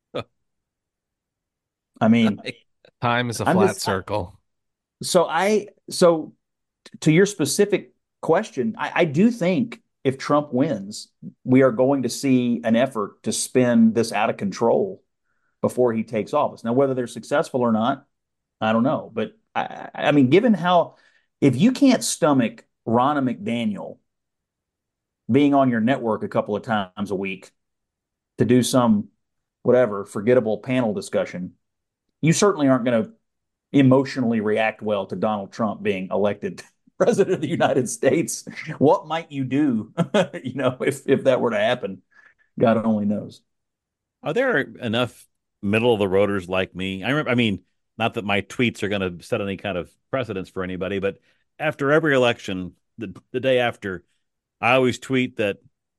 I mean, time is a flat circle. So to your specific question, I do think if Trump wins, we are going to see an effort to spin this out of control before he takes office. Now, whether they're successful or not, I don't know. But I mean, given if you can't stomach Ronna McDaniel being on your network a couple of times a week to do some forgettable panel discussion, you certainly aren't going to emotionally react well to Donald Trump being elected president of the United States. What might you do, if that were to happen? God only knows. Are there enough middle of the roaders like me? I mean, not that my tweets are going to set any kind of precedence for anybody, but after every election, the day after, I always tweet that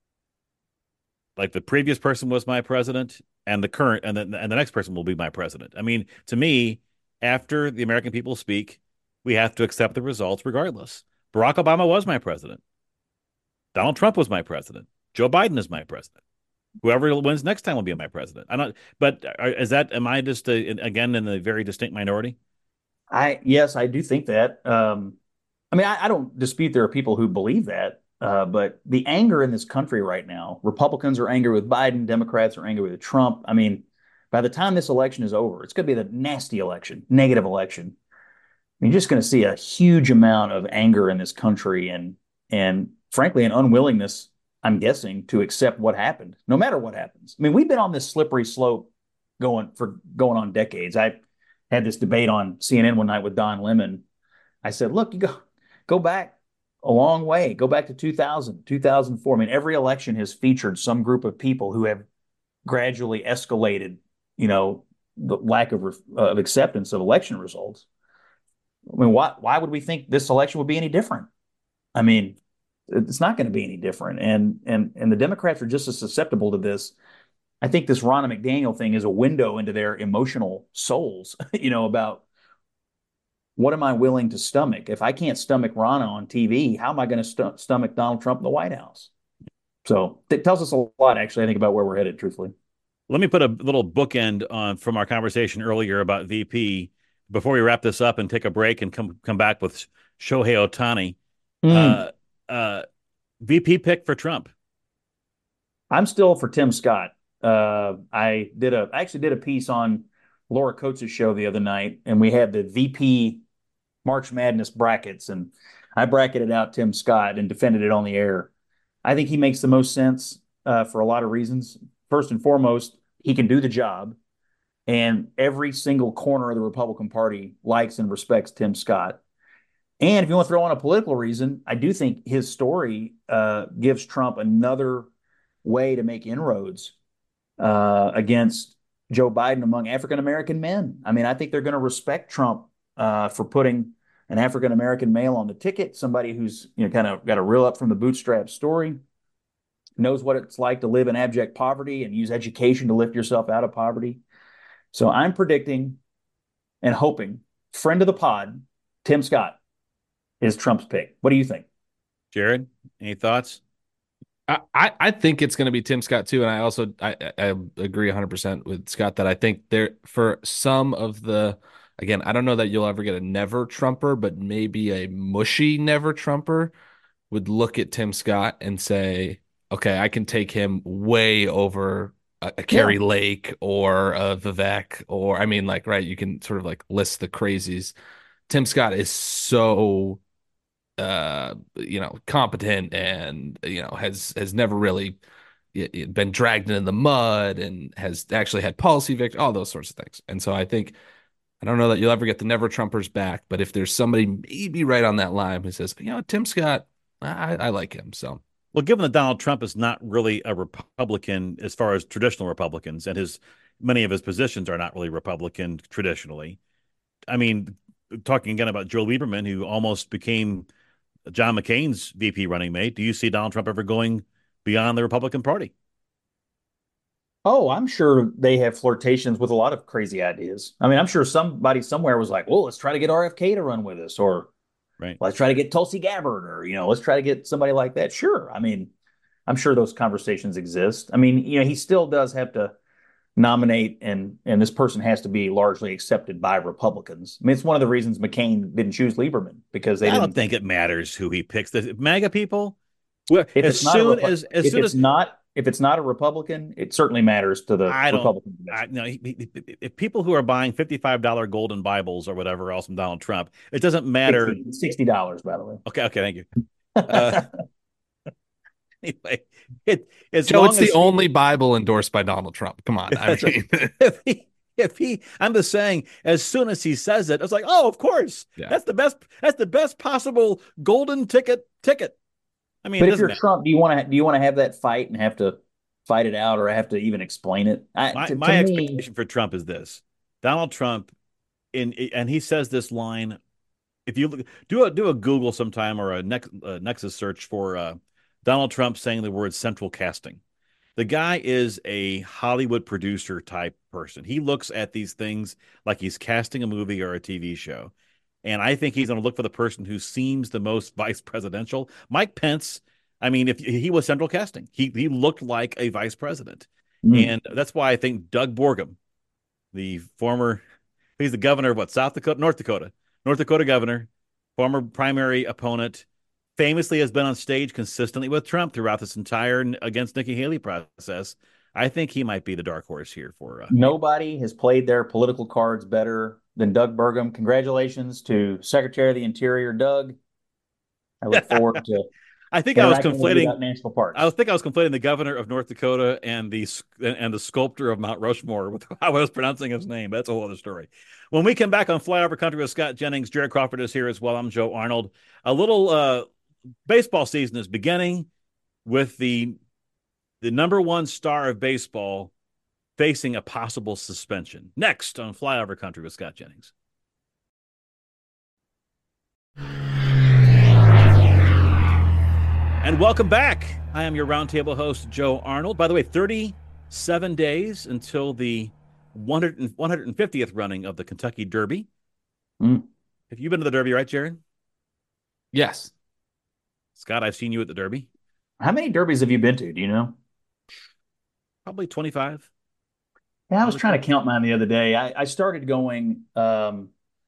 like the previous person was my president and the current and the next person will be my president. I mean, to me, after the American people speak, we have to accept the results regardless. Barack Obama was my president. Donald Trump was my president. Joe Biden is my president. Whoever wins next time will be my president. I'm not, but am I just again in a very distinct minority? Yes, I do think that. I mean, I don't dispute there are people who believe that, but the anger in this country right now, Republicans are angry with Biden, Democrats are angry with Trump. I mean, by the time this election is over, it's going to be the nasty election, negative election. You're just going to see a huge amount of anger in this country and frankly, an unwillingness, I'm guessing, to accept what happened, no matter what happens. I mean, we've been on this slippery slope going on decades. I had this debate on CNN one night with Don Lemon. I said, look, you go back a long way. Go back to 2000, 2004. I mean, every election has featured some group of people who have gradually escalated, the lack of acceptance of election results. I mean, why would we think this election would be any different? I mean, it's not going to be any different. And the Democrats are just as susceptible to this. I think this Ronna McDaniel thing is a window into their emotional souls, about what am I willing to stomach? If I can't stomach Ronna on TV, how am I going to stomach Donald Trump in the White House? So it tells us a lot, actually, I think, about where we're headed, truthfully. Let me put a little bookend on from our conversation earlier about VP before we wrap this up and take a break and come back with Shohei Ohtani. VP pick for Trump. I'm still for Tim Scott. I actually did a piece on Laura Coates' show the other night, and we had the VP March Madness brackets, and I bracketed out Tim Scott and defended it on the air. I think he makes the most sense for a lot of reasons. First and foremost, he can do the job, and every single corner of the Republican Party likes and respects Tim Scott. And if you want to throw on a political reason, I do think his story gives Trump another way to make inroads against Joe Biden among African-American men. I mean, I think they're going to respect Trump for putting an African-American male on the ticket, somebody who's kind of got a real up from the bootstrap story, knows what it's like to live in abject poverty and use education to lift yourself out of poverty. So I'm predicting and hoping, friend of the pod, Tim Scott is Trump's pick. What do you think? Jared, any thoughts? I think it's going to be Tim Scott too, and I agree 100% with Scott that I think there for some of the, again, I don't know that you'll ever get a never Trumper, but maybe a mushy never Trumper would look at Tim Scott and say, okay, I can take him way over a Kerry Lake or a Vivek, or I mean, like, right, you can sort of like list the crazies. Tim Scott is so competent and has never really been dragged into the mud and has actually had policy victory, all those sorts of things. And so I don't know that you'll ever get the never Trumpers back, but if there's somebody maybe right on that line who says, Tim Scott, I like him. So, well, given that Donald Trump is not really a Republican as far as traditional Republicans, and many of his positions are not really Republican traditionally. I mean, talking again about Joe Lieberman, who almost became John McCain's VP running mate, do you see Donald Trump ever going beyond the Republican Party? Oh, I'm sure they have flirtations with a lot of crazy ideas. I mean, I'm sure somebody somewhere was like, well, let's try to get RFK to run with us, or right, let's try to get Tulsi Gabbard, or, let's try to get somebody like that. Sure. I mean, I'm sure those conversations exist. I mean, he still does have to nominate, and this person has to be largely accepted by Republicans. I mean, it's one of the reasons McCain didn't choose Lieberman, because I don't think it matters who he picks. The MAGA people, if it's not a Republican, it certainly matters to the Republican. If people who are buying $55 golden Bibles or whatever else from Donald Trump, it doesn't matter. $60, by the way. Okay, thank you. Anyway, it's the only Bible endorsed by Donald Trump. Come on, I mean, I'm just saying, as soon as he says it, I was like, oh, of course, that's the best. That's the best possible golden ticket. I mean, but if you're Trump, do you want to have that fight and have to fight it out or I have to even explain it. My expectation for Trump is this: Donald Trump, and he says this line. If you do a Google sometime or a Nexus search for Donald Trump saying the word central casting. The guy is a Hollywood producer type person. He looks at these things like he's casting a movie or a TV show. And I think he's going to look for the person who seems the most vice presidential. Mike Pence, I mean, if he was central casting, he looked like a vice president. And that's why I think Doug Burgum, he's the governor of North Dakota governor, former primary opponent, famously has been on stage consistently with Trump throughout this entire against Nikki Haley process. I think he might be the dark horse here for. Nobody has played their political cards better than Doug Burgum. Congratulations to Secretary of the Interior, Doug. I look forward to. I think I was conflating national parks. I was conflating the governor of North Dakota and the sculptor of Mount Rushmore with how I was pronouncing his name. That's a whole other story. When we come back on Flyover Country with Scott Jennings, Jared Crawford is here as well. I'm Joe Arnold. A little baseball season is beginning with the number one star of baseball facing a possible suspension. Next on Flyover Country with Scott Jennings. And welcome back. I am your roundtable host, Joe Arnold. By the way, 37 days until the 150th running of the Kentucky Derby. Have you been to the Derby, right, Jared? Yes. Scott, I've seen you at the Derby. How many Derbies have you been to? Do you know? Probably 25. Yeah, I was trying to count mine the other day. I started going when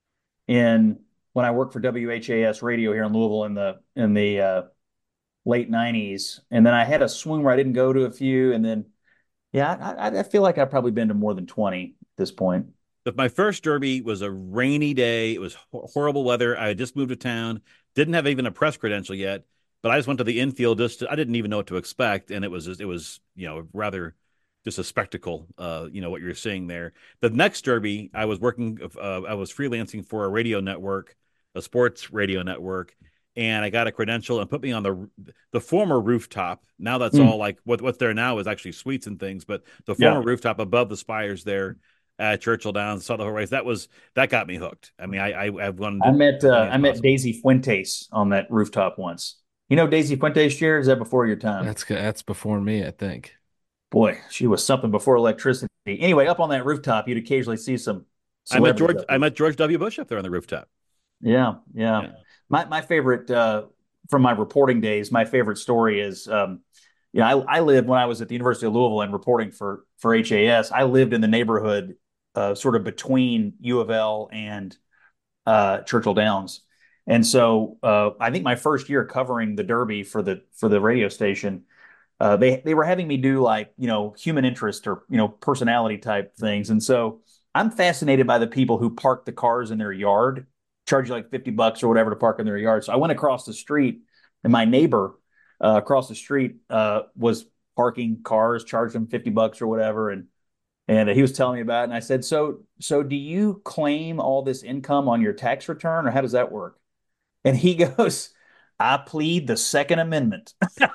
I worked for WHAS radio here in Louisville in the late 90s. And then I had a swing where I didn't go to a few. And then, I feel like I've probably been to more than 20 at this point. But my first Derby was a rainy day. It was horrible weather. I had just moved to town, didn't have even a press credential yet, but I just went to the infield. I didn't even know what to expect. And it was rather just a spectacle, what you're seeing there. The next Derby, I was freelancing for a radio network, a sports radio network, and I got a credential and put me on the former rooftop. Now that's all like what's there now is actually suites and things, but the former rooftop above the spires there at Churchill Downs, saw the whole race. That got me hooked. I mean, I've gone. I met Daisy Fuentes on that rooftop once. You know Daisy Fuentes, Jared? Is that before your time? That's before me, I think. Boy, she was something before electricity. Anyway, up on that rooftop, you'd occasionally see some. I met George W. Bush up there on the rooftop. Yeah. My favorite from my reporting days, my favorite story is, I lived when I was at the University of Louisville and reporting for HAS. I lived in the neighborhood sort of between U of L and Churchill Downs, and so I think my first year covering the Derby for the radio station, they were having me do like human interest or personality type things, and so I'm fascinated by the people who park the cars in their yard, charge you like $50 or whatever to park in their yard. So I went across the street, and my neighbor across the street was parking cars, charged them $50 or whatever, and he was telling me about it. And I said, so do you claim all this income on your tax return, or how does that work? And he goes, I plead the Second Amendment.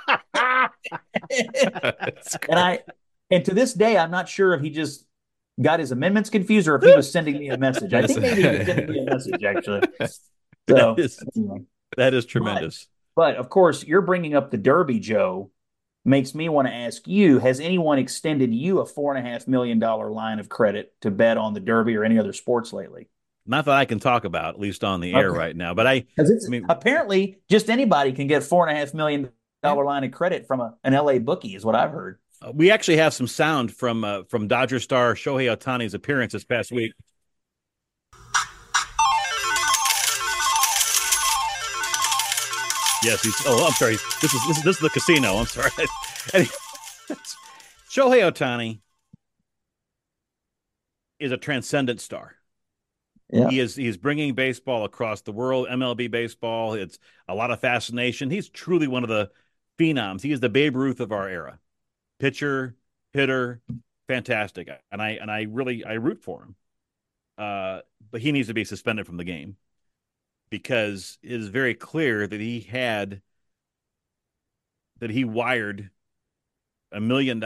And to this day, I'm not sure if he just got his amendments confused or if he was sending me a message. I think maybe he was sending me a message, actually. So that is tremendous. But of course, you're bringing up the Derby, Joe, makes me want to ask you, has anyone extended you a $4.5 million line of credit to bet on the Derby or any other sports lately? Not that I can talk about, at least on the air right now. But apparently just anybody can get $4.5 million line of credit from an LA bookie is what I've heard. We actually have some sound from Dodger star Shohei Ohtani's appearance this past week. Yes, I'm sorry. This is the casino. I'm sorry. Shohei Ohtani is a transcendent star. Yeah. He is bringing baseball across the world. MLB baseball. It's a lot of fascination. He's truly one of the phenoms. He is the Babe Ruth of our era. Pitcher, hitter, fantastic, and I root for him. But he needs to be suspended from the game because it is very clear that he wired $1 million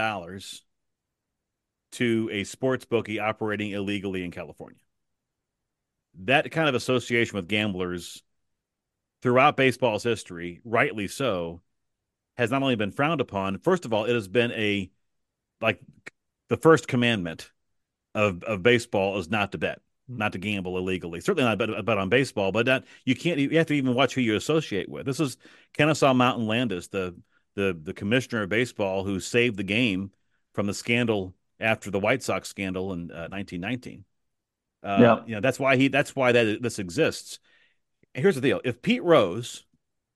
to a sports bookie operating illegally in California. That kind of association with gamblers throughout baseball's history, rightly so, has not only been frowned upon. First of all, it has been the first commandment of baseball is not to bet, not to gamble illegally. Certainly not bet on baseball, but that you have to even watch who you associate with. This is Kennesaw Mountain Landis, the commissioner of baseball who saved the game from the scandal after the White Sox scandal in 1919. That's why this exists. And here's the deal: if Pete Rose,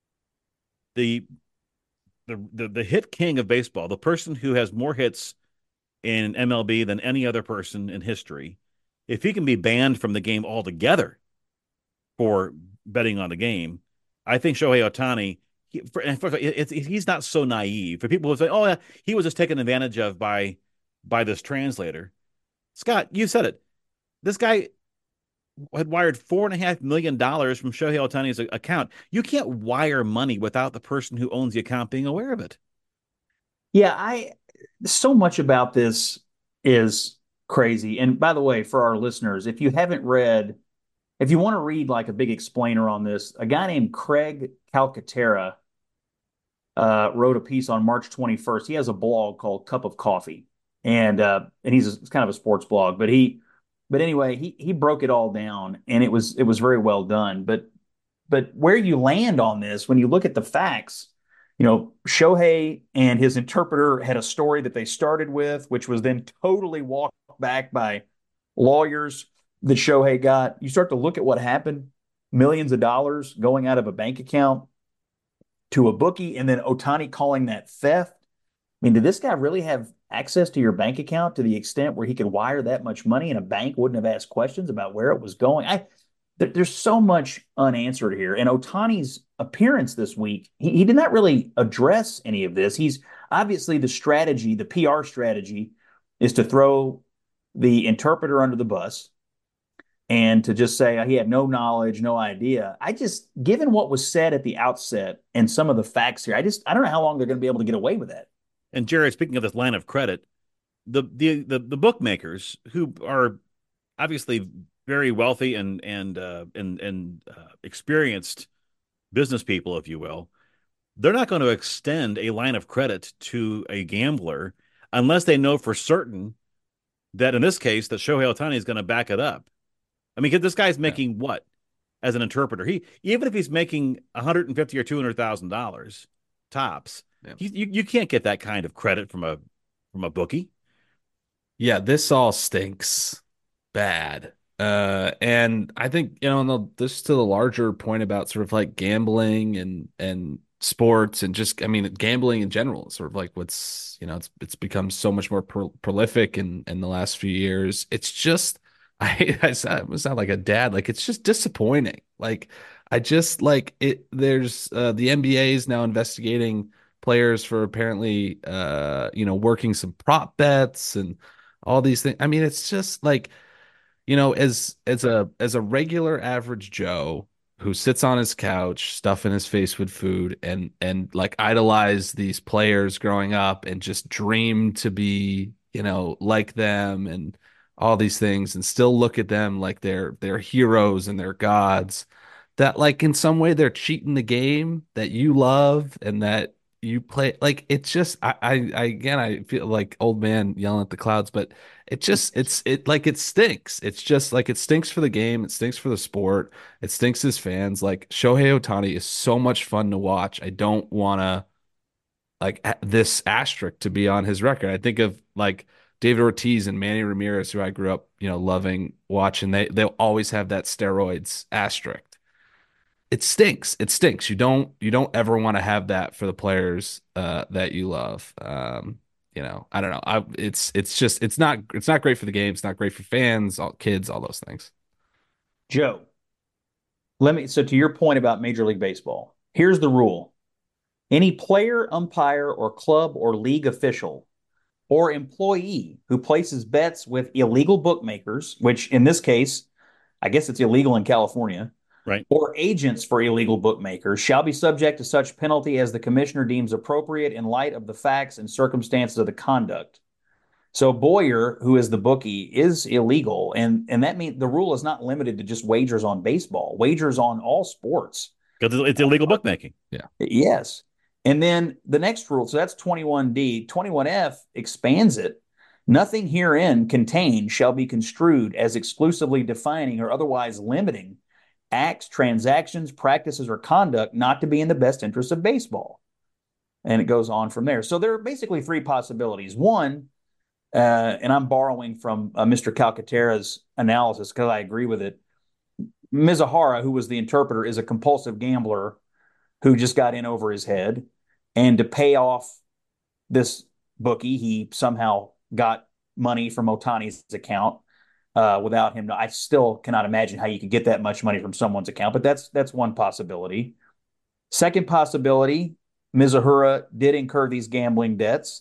the hit king of baseball, the person who has more hits in MLB than any other person in history, if he can be banned from the game altogether for betting on the game, I think Shohei Ohtani, he's not so naive. For people who say, "Oh, yeah, he was just taken advantage of by this translator," Scott, you said it. This guy had wired $4.5 million from Shohei Ohtani's account. You can't wire money without the person who owns the account being aware of it. Yeah, so much about this is crazy. And by the way, for our listeners, if you want to read like a big explainer on this, a guy named Craig Calcaterra wrote a piece on March 21st. He has a blog called Cup of Coffee, and it's kind of a sports blog, but anyway, he broke it all down, and it was very well done. But where you land on this, when you look at the facts, Shohei and his interpreter had a story that they started with, which was then totally walked back by lawyers that Shohei got. You start to look at what happened, millions of dollars going out of a bank account to a bookie, and then Ohtani calling that theft. I mean, did this guy really have access to your bank account to the extent where he could wire that much money and a bank wouldn't have asked questions about where it was going? There's so much unanswered here. And Ohtani's appearance this week, he did not really address any of this. He's obviously the PR strategy is to throw the interpreter under the bus and to just say he had no knowledge, no idea. Given what was said at the outset and some of the facts here, I don't know how long they're going to be able to get away with that. And Jared, speaking of this line of credit, the bookmakers, who are obviously very wealthy and experienced business people, if you will, they're not going to extend a line of credit to a gambler unless they know for certain that, in this case, that Shohei Ohtani is going to back it up. I mean, this guy's making what as an interpreter? Even if he's making $150,000 or $200,000 tops. Yeah. You can't get that kind of credit from a bookie. Yeah, this all stinks bad. And I think, this to the larger point about sort of like gambling and sports and just, gambling in general, sort of like what's, it's become so much more prolific in the last few years. It's just, I sound like a dad. Like, it's just disappointing. Like, there's the NBA is now investigating players for apparently, working some prop bets and all these things. I mean, it's just like, as a regular average Joe who sits on his couch, stuffing his face with food and like idolize these players growing up and just dream to be, like them and all these things and still look at them like they're heroes and they're gods, that like in some way they're cheating the game that you love and that you play. Like, it's just, I feel like old man yelling at the clouds, but it stinks. It's just like, it stinks for the game. It stinks for the sport. It stinks as fans. Like, Shohei Ohtani is so much fun to watch. I don't want to like this asterisk to be on his record. I think of like David Ortiz and Manny Ramirez, who I grew up, loving watching. They'll always have that steroids asterisk. It stinks. It stinks. You don't ever want to have that for the players that you love. I don't know. It's not great for the game. It's not great for fans, all kids, all those things. Joe, so to your point about Major League Baseball, here's the rule. Any player, umpire, or club or league official or employee who places bets with illegal bookmakers, which in this case, I guess it's illegal in California, Right. or agents for illegal bookmakers shall be subject to such penalty as the commissioner deems appropriate in light of the facts and circumstances of the conduct. So Boyer, who is the bookie, is illegal, and that means the rule is not limited to just wagers on baseball, wagers on all sports. Because it's illegal bookmaking. Yeah. Yes. And then the next rule, so that's 21D. 21F expands it. Nothing herein contained shall be construed as exclusively defining or otherwise limiting acts, transactions, practices, or conduct not to be in the best interest of baseball. And it goes on from there. So there are basically three possibilities. One, and I'm borrowing from Mr. Calcaterra's analysis because I agree with it. Mizuhara, who was the interpreter, is a compulsive gambler who just got in over his head. And to pay off this bookie, he somehow got money from Ohtani's account without him. I still cannot imagine how you could get that much money from someone's account, but that's one possibility. Second possibility, Mizuhara did incur these gambling debts,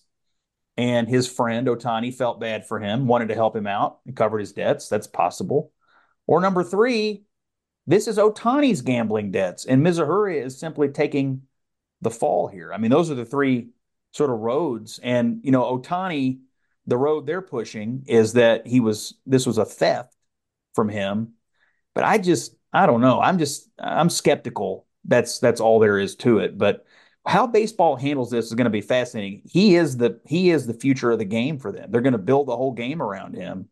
and his friend Ohtani felt bad for him, wanted to help him out, and covered his debts. That's possible. Or number three, this is Ohtani's gambling debts, and Mizuhara is simply taking the fall here. I mean, those are the three sort of roads. And, Ohtani, the road they're pushing is that this was a theft from him. But I don't know. I'm skeptical. That's all there is to it. But how baseball handles this is going to be fascinating. He is the future of the game for them. They're going to build the whole game around him.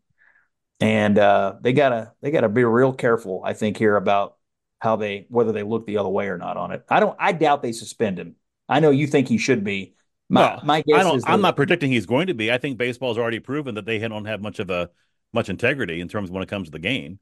And they gotta be real careful, I think, here about whether they look the other way or not on it. I doubt they suspend him. I know you think he should be. My guess is I'm not predicting he's going to be. I think baseball's already proven that they don't have much integrity in terms of when it comes to the game.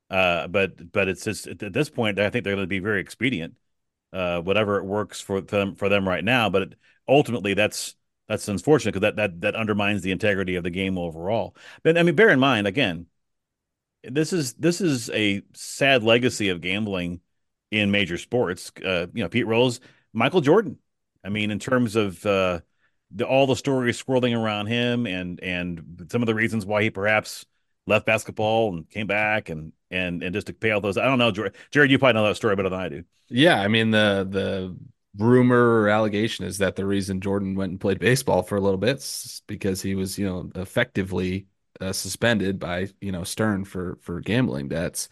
But it's just at this point, I think they're going to be very expedient, whatever it works for them right now. But ultimately, that's unfortunate because that undermines the integrity of the game overall. But I mean, bear in mind again, this is a sad legacy of gambling in major sports. Pete Rose, Michael Jordan. I mean, in terms of all the stories swirling around him and some of the reasons why he perhaps left basketball and came back and just to pay all those. I don't know, Jared, you probably know that story better than I do. Yeah, I mean the rumor or allegation is that the reason Jordan went and played baseball for a little bit is because he was, effectively suspended by, Stern for gambling debts.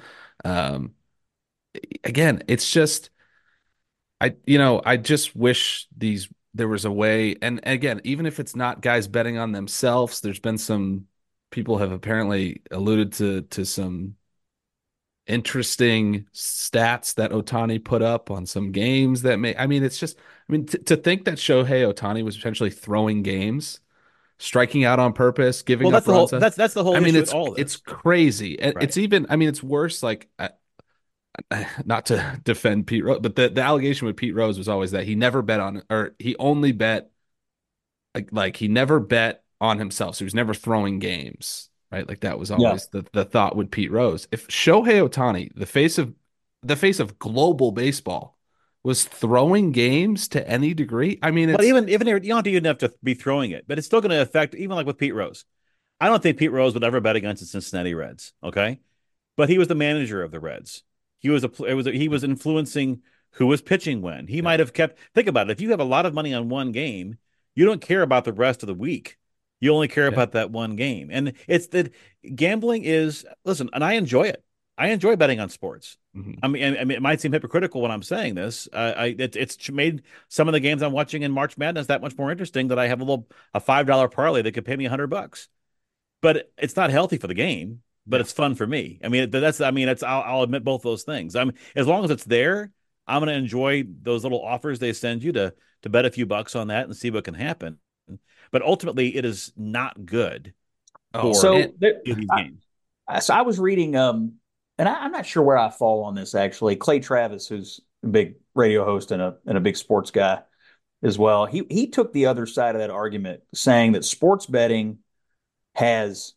Again, it's just I just wish there was a way. And again, even if it's not guys betting on themselves, there's been some people have apparently alluded to some interesting stats that Ohtani put up on some games that to think that Shohei Ohtani was potentially throwing games, striking out on purpose, giving up runs. That's the whole issue with all this. It's crazy. Right. It's even, it's worse. Like, not to defend Pete Rose, but the allegation with Pete Rose was always that he never bet on, or he only bet like he never bet on himself. So he was never throwing games, right? Like that was always the thought with Pete Rose. If Shohei Ohtani, the face of global baseball, was throwing games to any degree, even you don't even have to be throwing it, but it's still going to affect, even like with Pete Rose. I don't think Pete Rose would ever bet against the Cincinnati Reds. Okay. But he was the manager of the Reds. He was influencing who was pitching when. He might have think about it. If you have a lot of money on one game, you don't care about the rest of the week. You only care about that one game. And it's that gambling is, listen, and I enjoy it. I enjoy betting on sports. Mm-hmm. I mean, it might seem hypocritical when I'm saying this. It's made some of the games I'm watching in March Madness that much more interesting that I have a $5 parlay that could pay me $100. But it's not healthy for the game. But it's fun for me. I'll admit both those things. As long as it's there, I'm going to enjoy those little offers they send you to bet a few bucks on that and see what can happen. But ultimately, it is not good. So I was reading, and I'm not sure where I fall on this actually. Clay Travis, who's a big radio host and a big sports guy as well, he took the other side of that argument, saying that sports betting has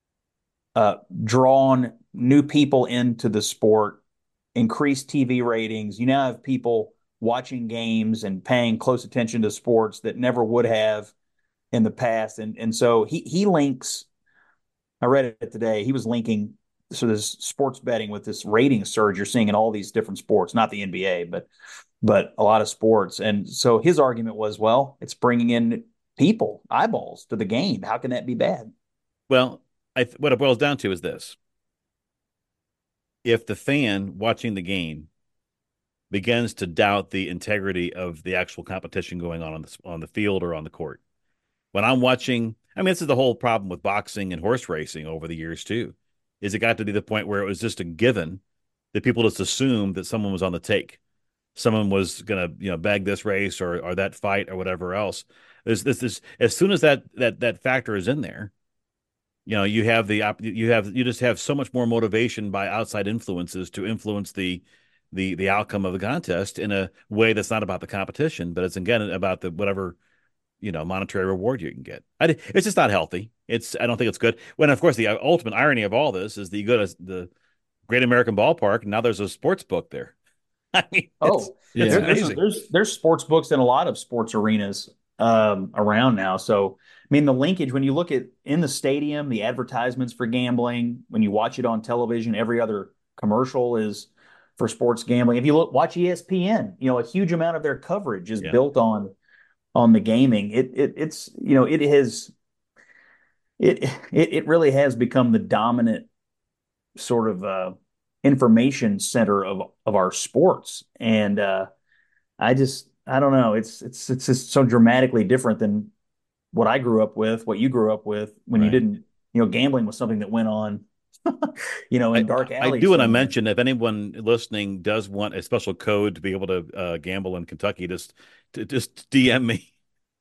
drawn new people into the sport, increased TV ratings. You now have people watching games and paying close attention to sports that never would have in the past. And so he links, I read it today, he was linking so this sports betting with this rating surge you're seeing in all these different sports, not the NBA, but a lot of sports. And so his argument was, well, it's bringing in people, eyeballs to the game. How can that be bad? Well, what it boils down to is this. If the fan watching the game begins to doubt the integrity of the actual competition going on the field or on the court, when I'm watching, I mean, this is the whole problem with boxing and horse racing over the years too, is it got to be the point where it was just a given that people just assumed that someone was on the take. Someone was going to, bag this race or that fight or whatever else. There's this as soon as that factor is in there, you just have so much more motivation by outside influences to influence the outcome of the contest in a way that's not about the competition, but it's again about the whatever monetary reward you can get. It's just not healthy. I don't think it's good. When of course the ultimate irony of all this is that you go to the Great American Ballpark and now there's a sports book there. I mean, it's amazing. There's sports books in a lot of sports arenas around now. So, I mean, the linkage, when you look at in the stadium, the advertisements for gambling, when you watch it on television, every other commercial is for sports gambling. If you watch ESPN, a huge amount of their coverage is built on the gaming. It really has become the dominant sort of information center of our sports. And I don't know. It's just so dramatically different than what I grew up with, what you grew up with when you didn't, gambling was something that went on, in dark alleys. I do want to mention, if anyone listening does want a special code to be able to gamble in Kentucky, just DM me.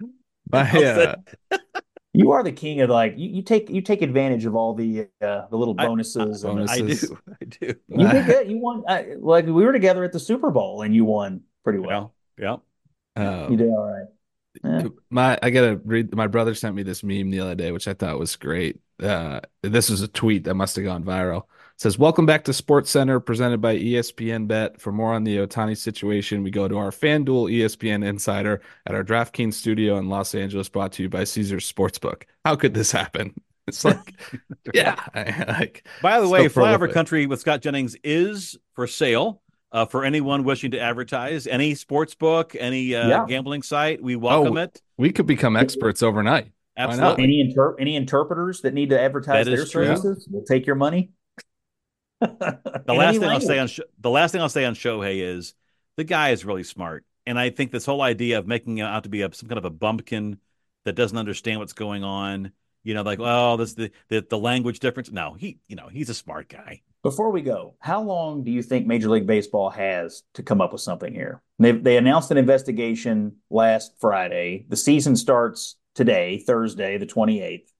You are the king of you take advantage of all the little bonuses. I do. You did good. You won. We were together at the Super Bowl and you won pretty well. Yeah. You did all right. Yeah. I gotta read. My brother sent me this meme the other day, which I thought was great. This is a tweet that must have gone viral. It says, "Welcome back to Sports Center, presented by ESPN Bet. For more on the Ohtani situation, we go to our FanDuel ESPN Insider at our DraftKings studio in Los Angeles, brought to you by Caesars Sportsbook." How could this happen? It's like, By the way, Flyover Country with Scott Jennings is for sale. For anyone wishing to advertise any sports book, any gambling site, we welcome it. We could become experts overnight. Absolutely. Any interpreters that need to advertise their services, we'll take your money. The last thing I'll say on Shohei is the guy is really smart, and I think this whole idea of making him out to be some kind of a bumpkin that doesn't understand what's going on, this the language difference. No, he's a smart guy. Before we go, how long do you think Major League Baseball has to come up with something here? They announced an investigation last Friday. The season starts today, Thursday, the 28th.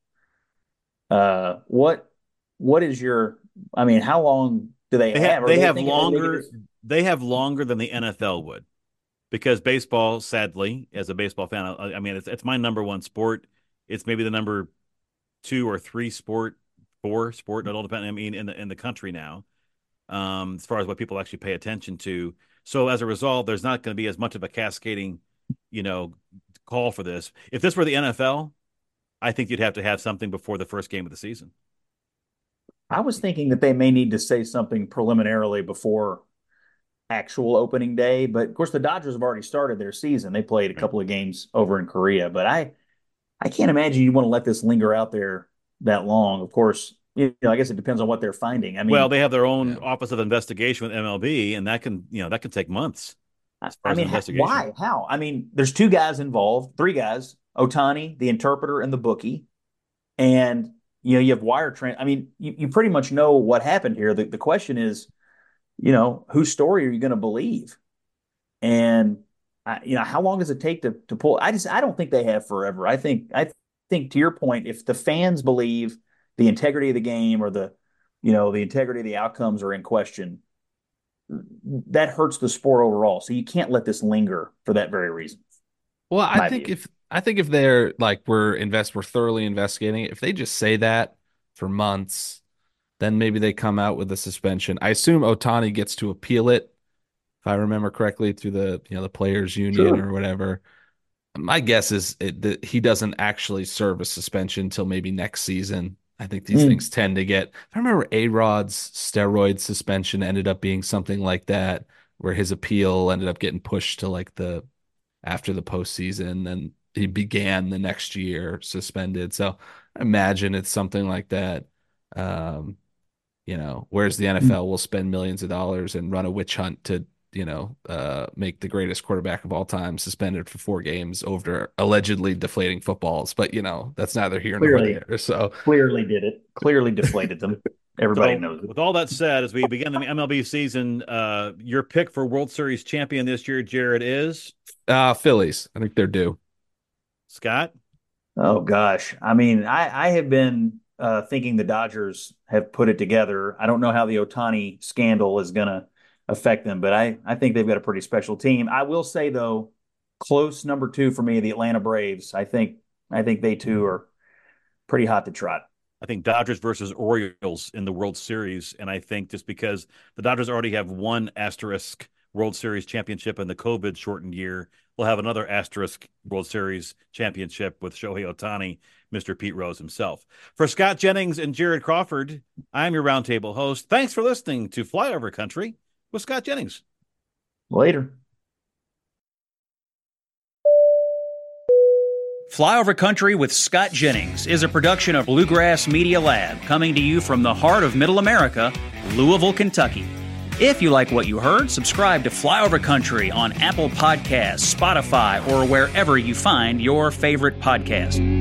What is your? I mean, how long do they have? They have longer. They have longer than the NFL would, because baseball, sadly, as a baseball fan, I mean, it's my number one sport. It's maybe the number 2 or 3 sport. 4 sport, it all depends. I mean, in the country now, as far as what people actually pay attention to. So as a result, there's not going to be as much of a cascading, call for this. If this were the NFL, I think you'd have to have something before the first game of the season. I was thinking that they may need to say something preliminarily before actual opening day, but of course the Dodgers have already started their season. They played a couple of games over in Korea, but I can't imagine you want to let this linger out there that long. Of course, I guess it depends on what they're finding. I mean, well, they have their own office of investigation with MLB, and that can take months. I mean, why? How? I mean, there's 2 guys involved, 3 guys: Ohtani, the interpreter, and the bookie. And you have wire I mean, you pretty much know what happened here. The question is, whose story are you going to believe? And how long does it take to pull? I don't think they have forever. I think to your point, if the fans believe the integrity of the game or the integrity of the outcomes are in question, that hurts the sport overall. So you can't let this linger for that very reason. Well, I think if they're like, we're thoroughly investigating it, if they just say that for months, then maybe they come out with a suspension. I assume Ohtani gets to appeal it, if I remember correctly, through the players union or whatever. My guess is that he doesn't actually serve a suspension until maybe next season. I think these things tend to get. I remember A-Rod's steroid suspension ended up being something like that, where his appeal ended up getting pushed to like after the postseason, and he began the next year suspended. So I imagine it's something like that. Whereas the NFL will spend millions of dollars and run a witch hunt to make the greatest quarterback of all time suspended for 4 games over allegedly deflating footballs. But, that's neither here nor there. So clearly did it. Clearly deflated them. Everybody knows it. With all that said, as we begin the MLB season, your pick for World Series champion this year, Jared, is? Phillies. I think they're due. Scott? Oh, gosh. I mean, I have been thinking the Dodgers have put it together. I don't know how the Ohtani scandal is going to affect them, but I think they've got a pretty special team. I will say, though, close number 2 for me, the Atlanta Braves. I think they too are pretty hot to trot. I think Dodgers versus Orioles in the World Series, and I think just because the Dodgers already have one asterisk World Series championship in the COVID shortened year, we'll have another asterisk World Series championship with Shohei Ohtani, Mr. Pete Rose himself. For Scott Jennings and Jared Crawford, I'm your roundtable host. Thanks for listening to Flyover Country with Scott Jennings. Later. Flyover Country with Scott Jennings is a production of Bluegrass Media Lab, coming to you from the heart of Middle America, Louisville, Kentucky. If you like what you heard, subscribe to Flyover Country on Apple Podcasts, Spotify, or wherever you find your favorite podcast.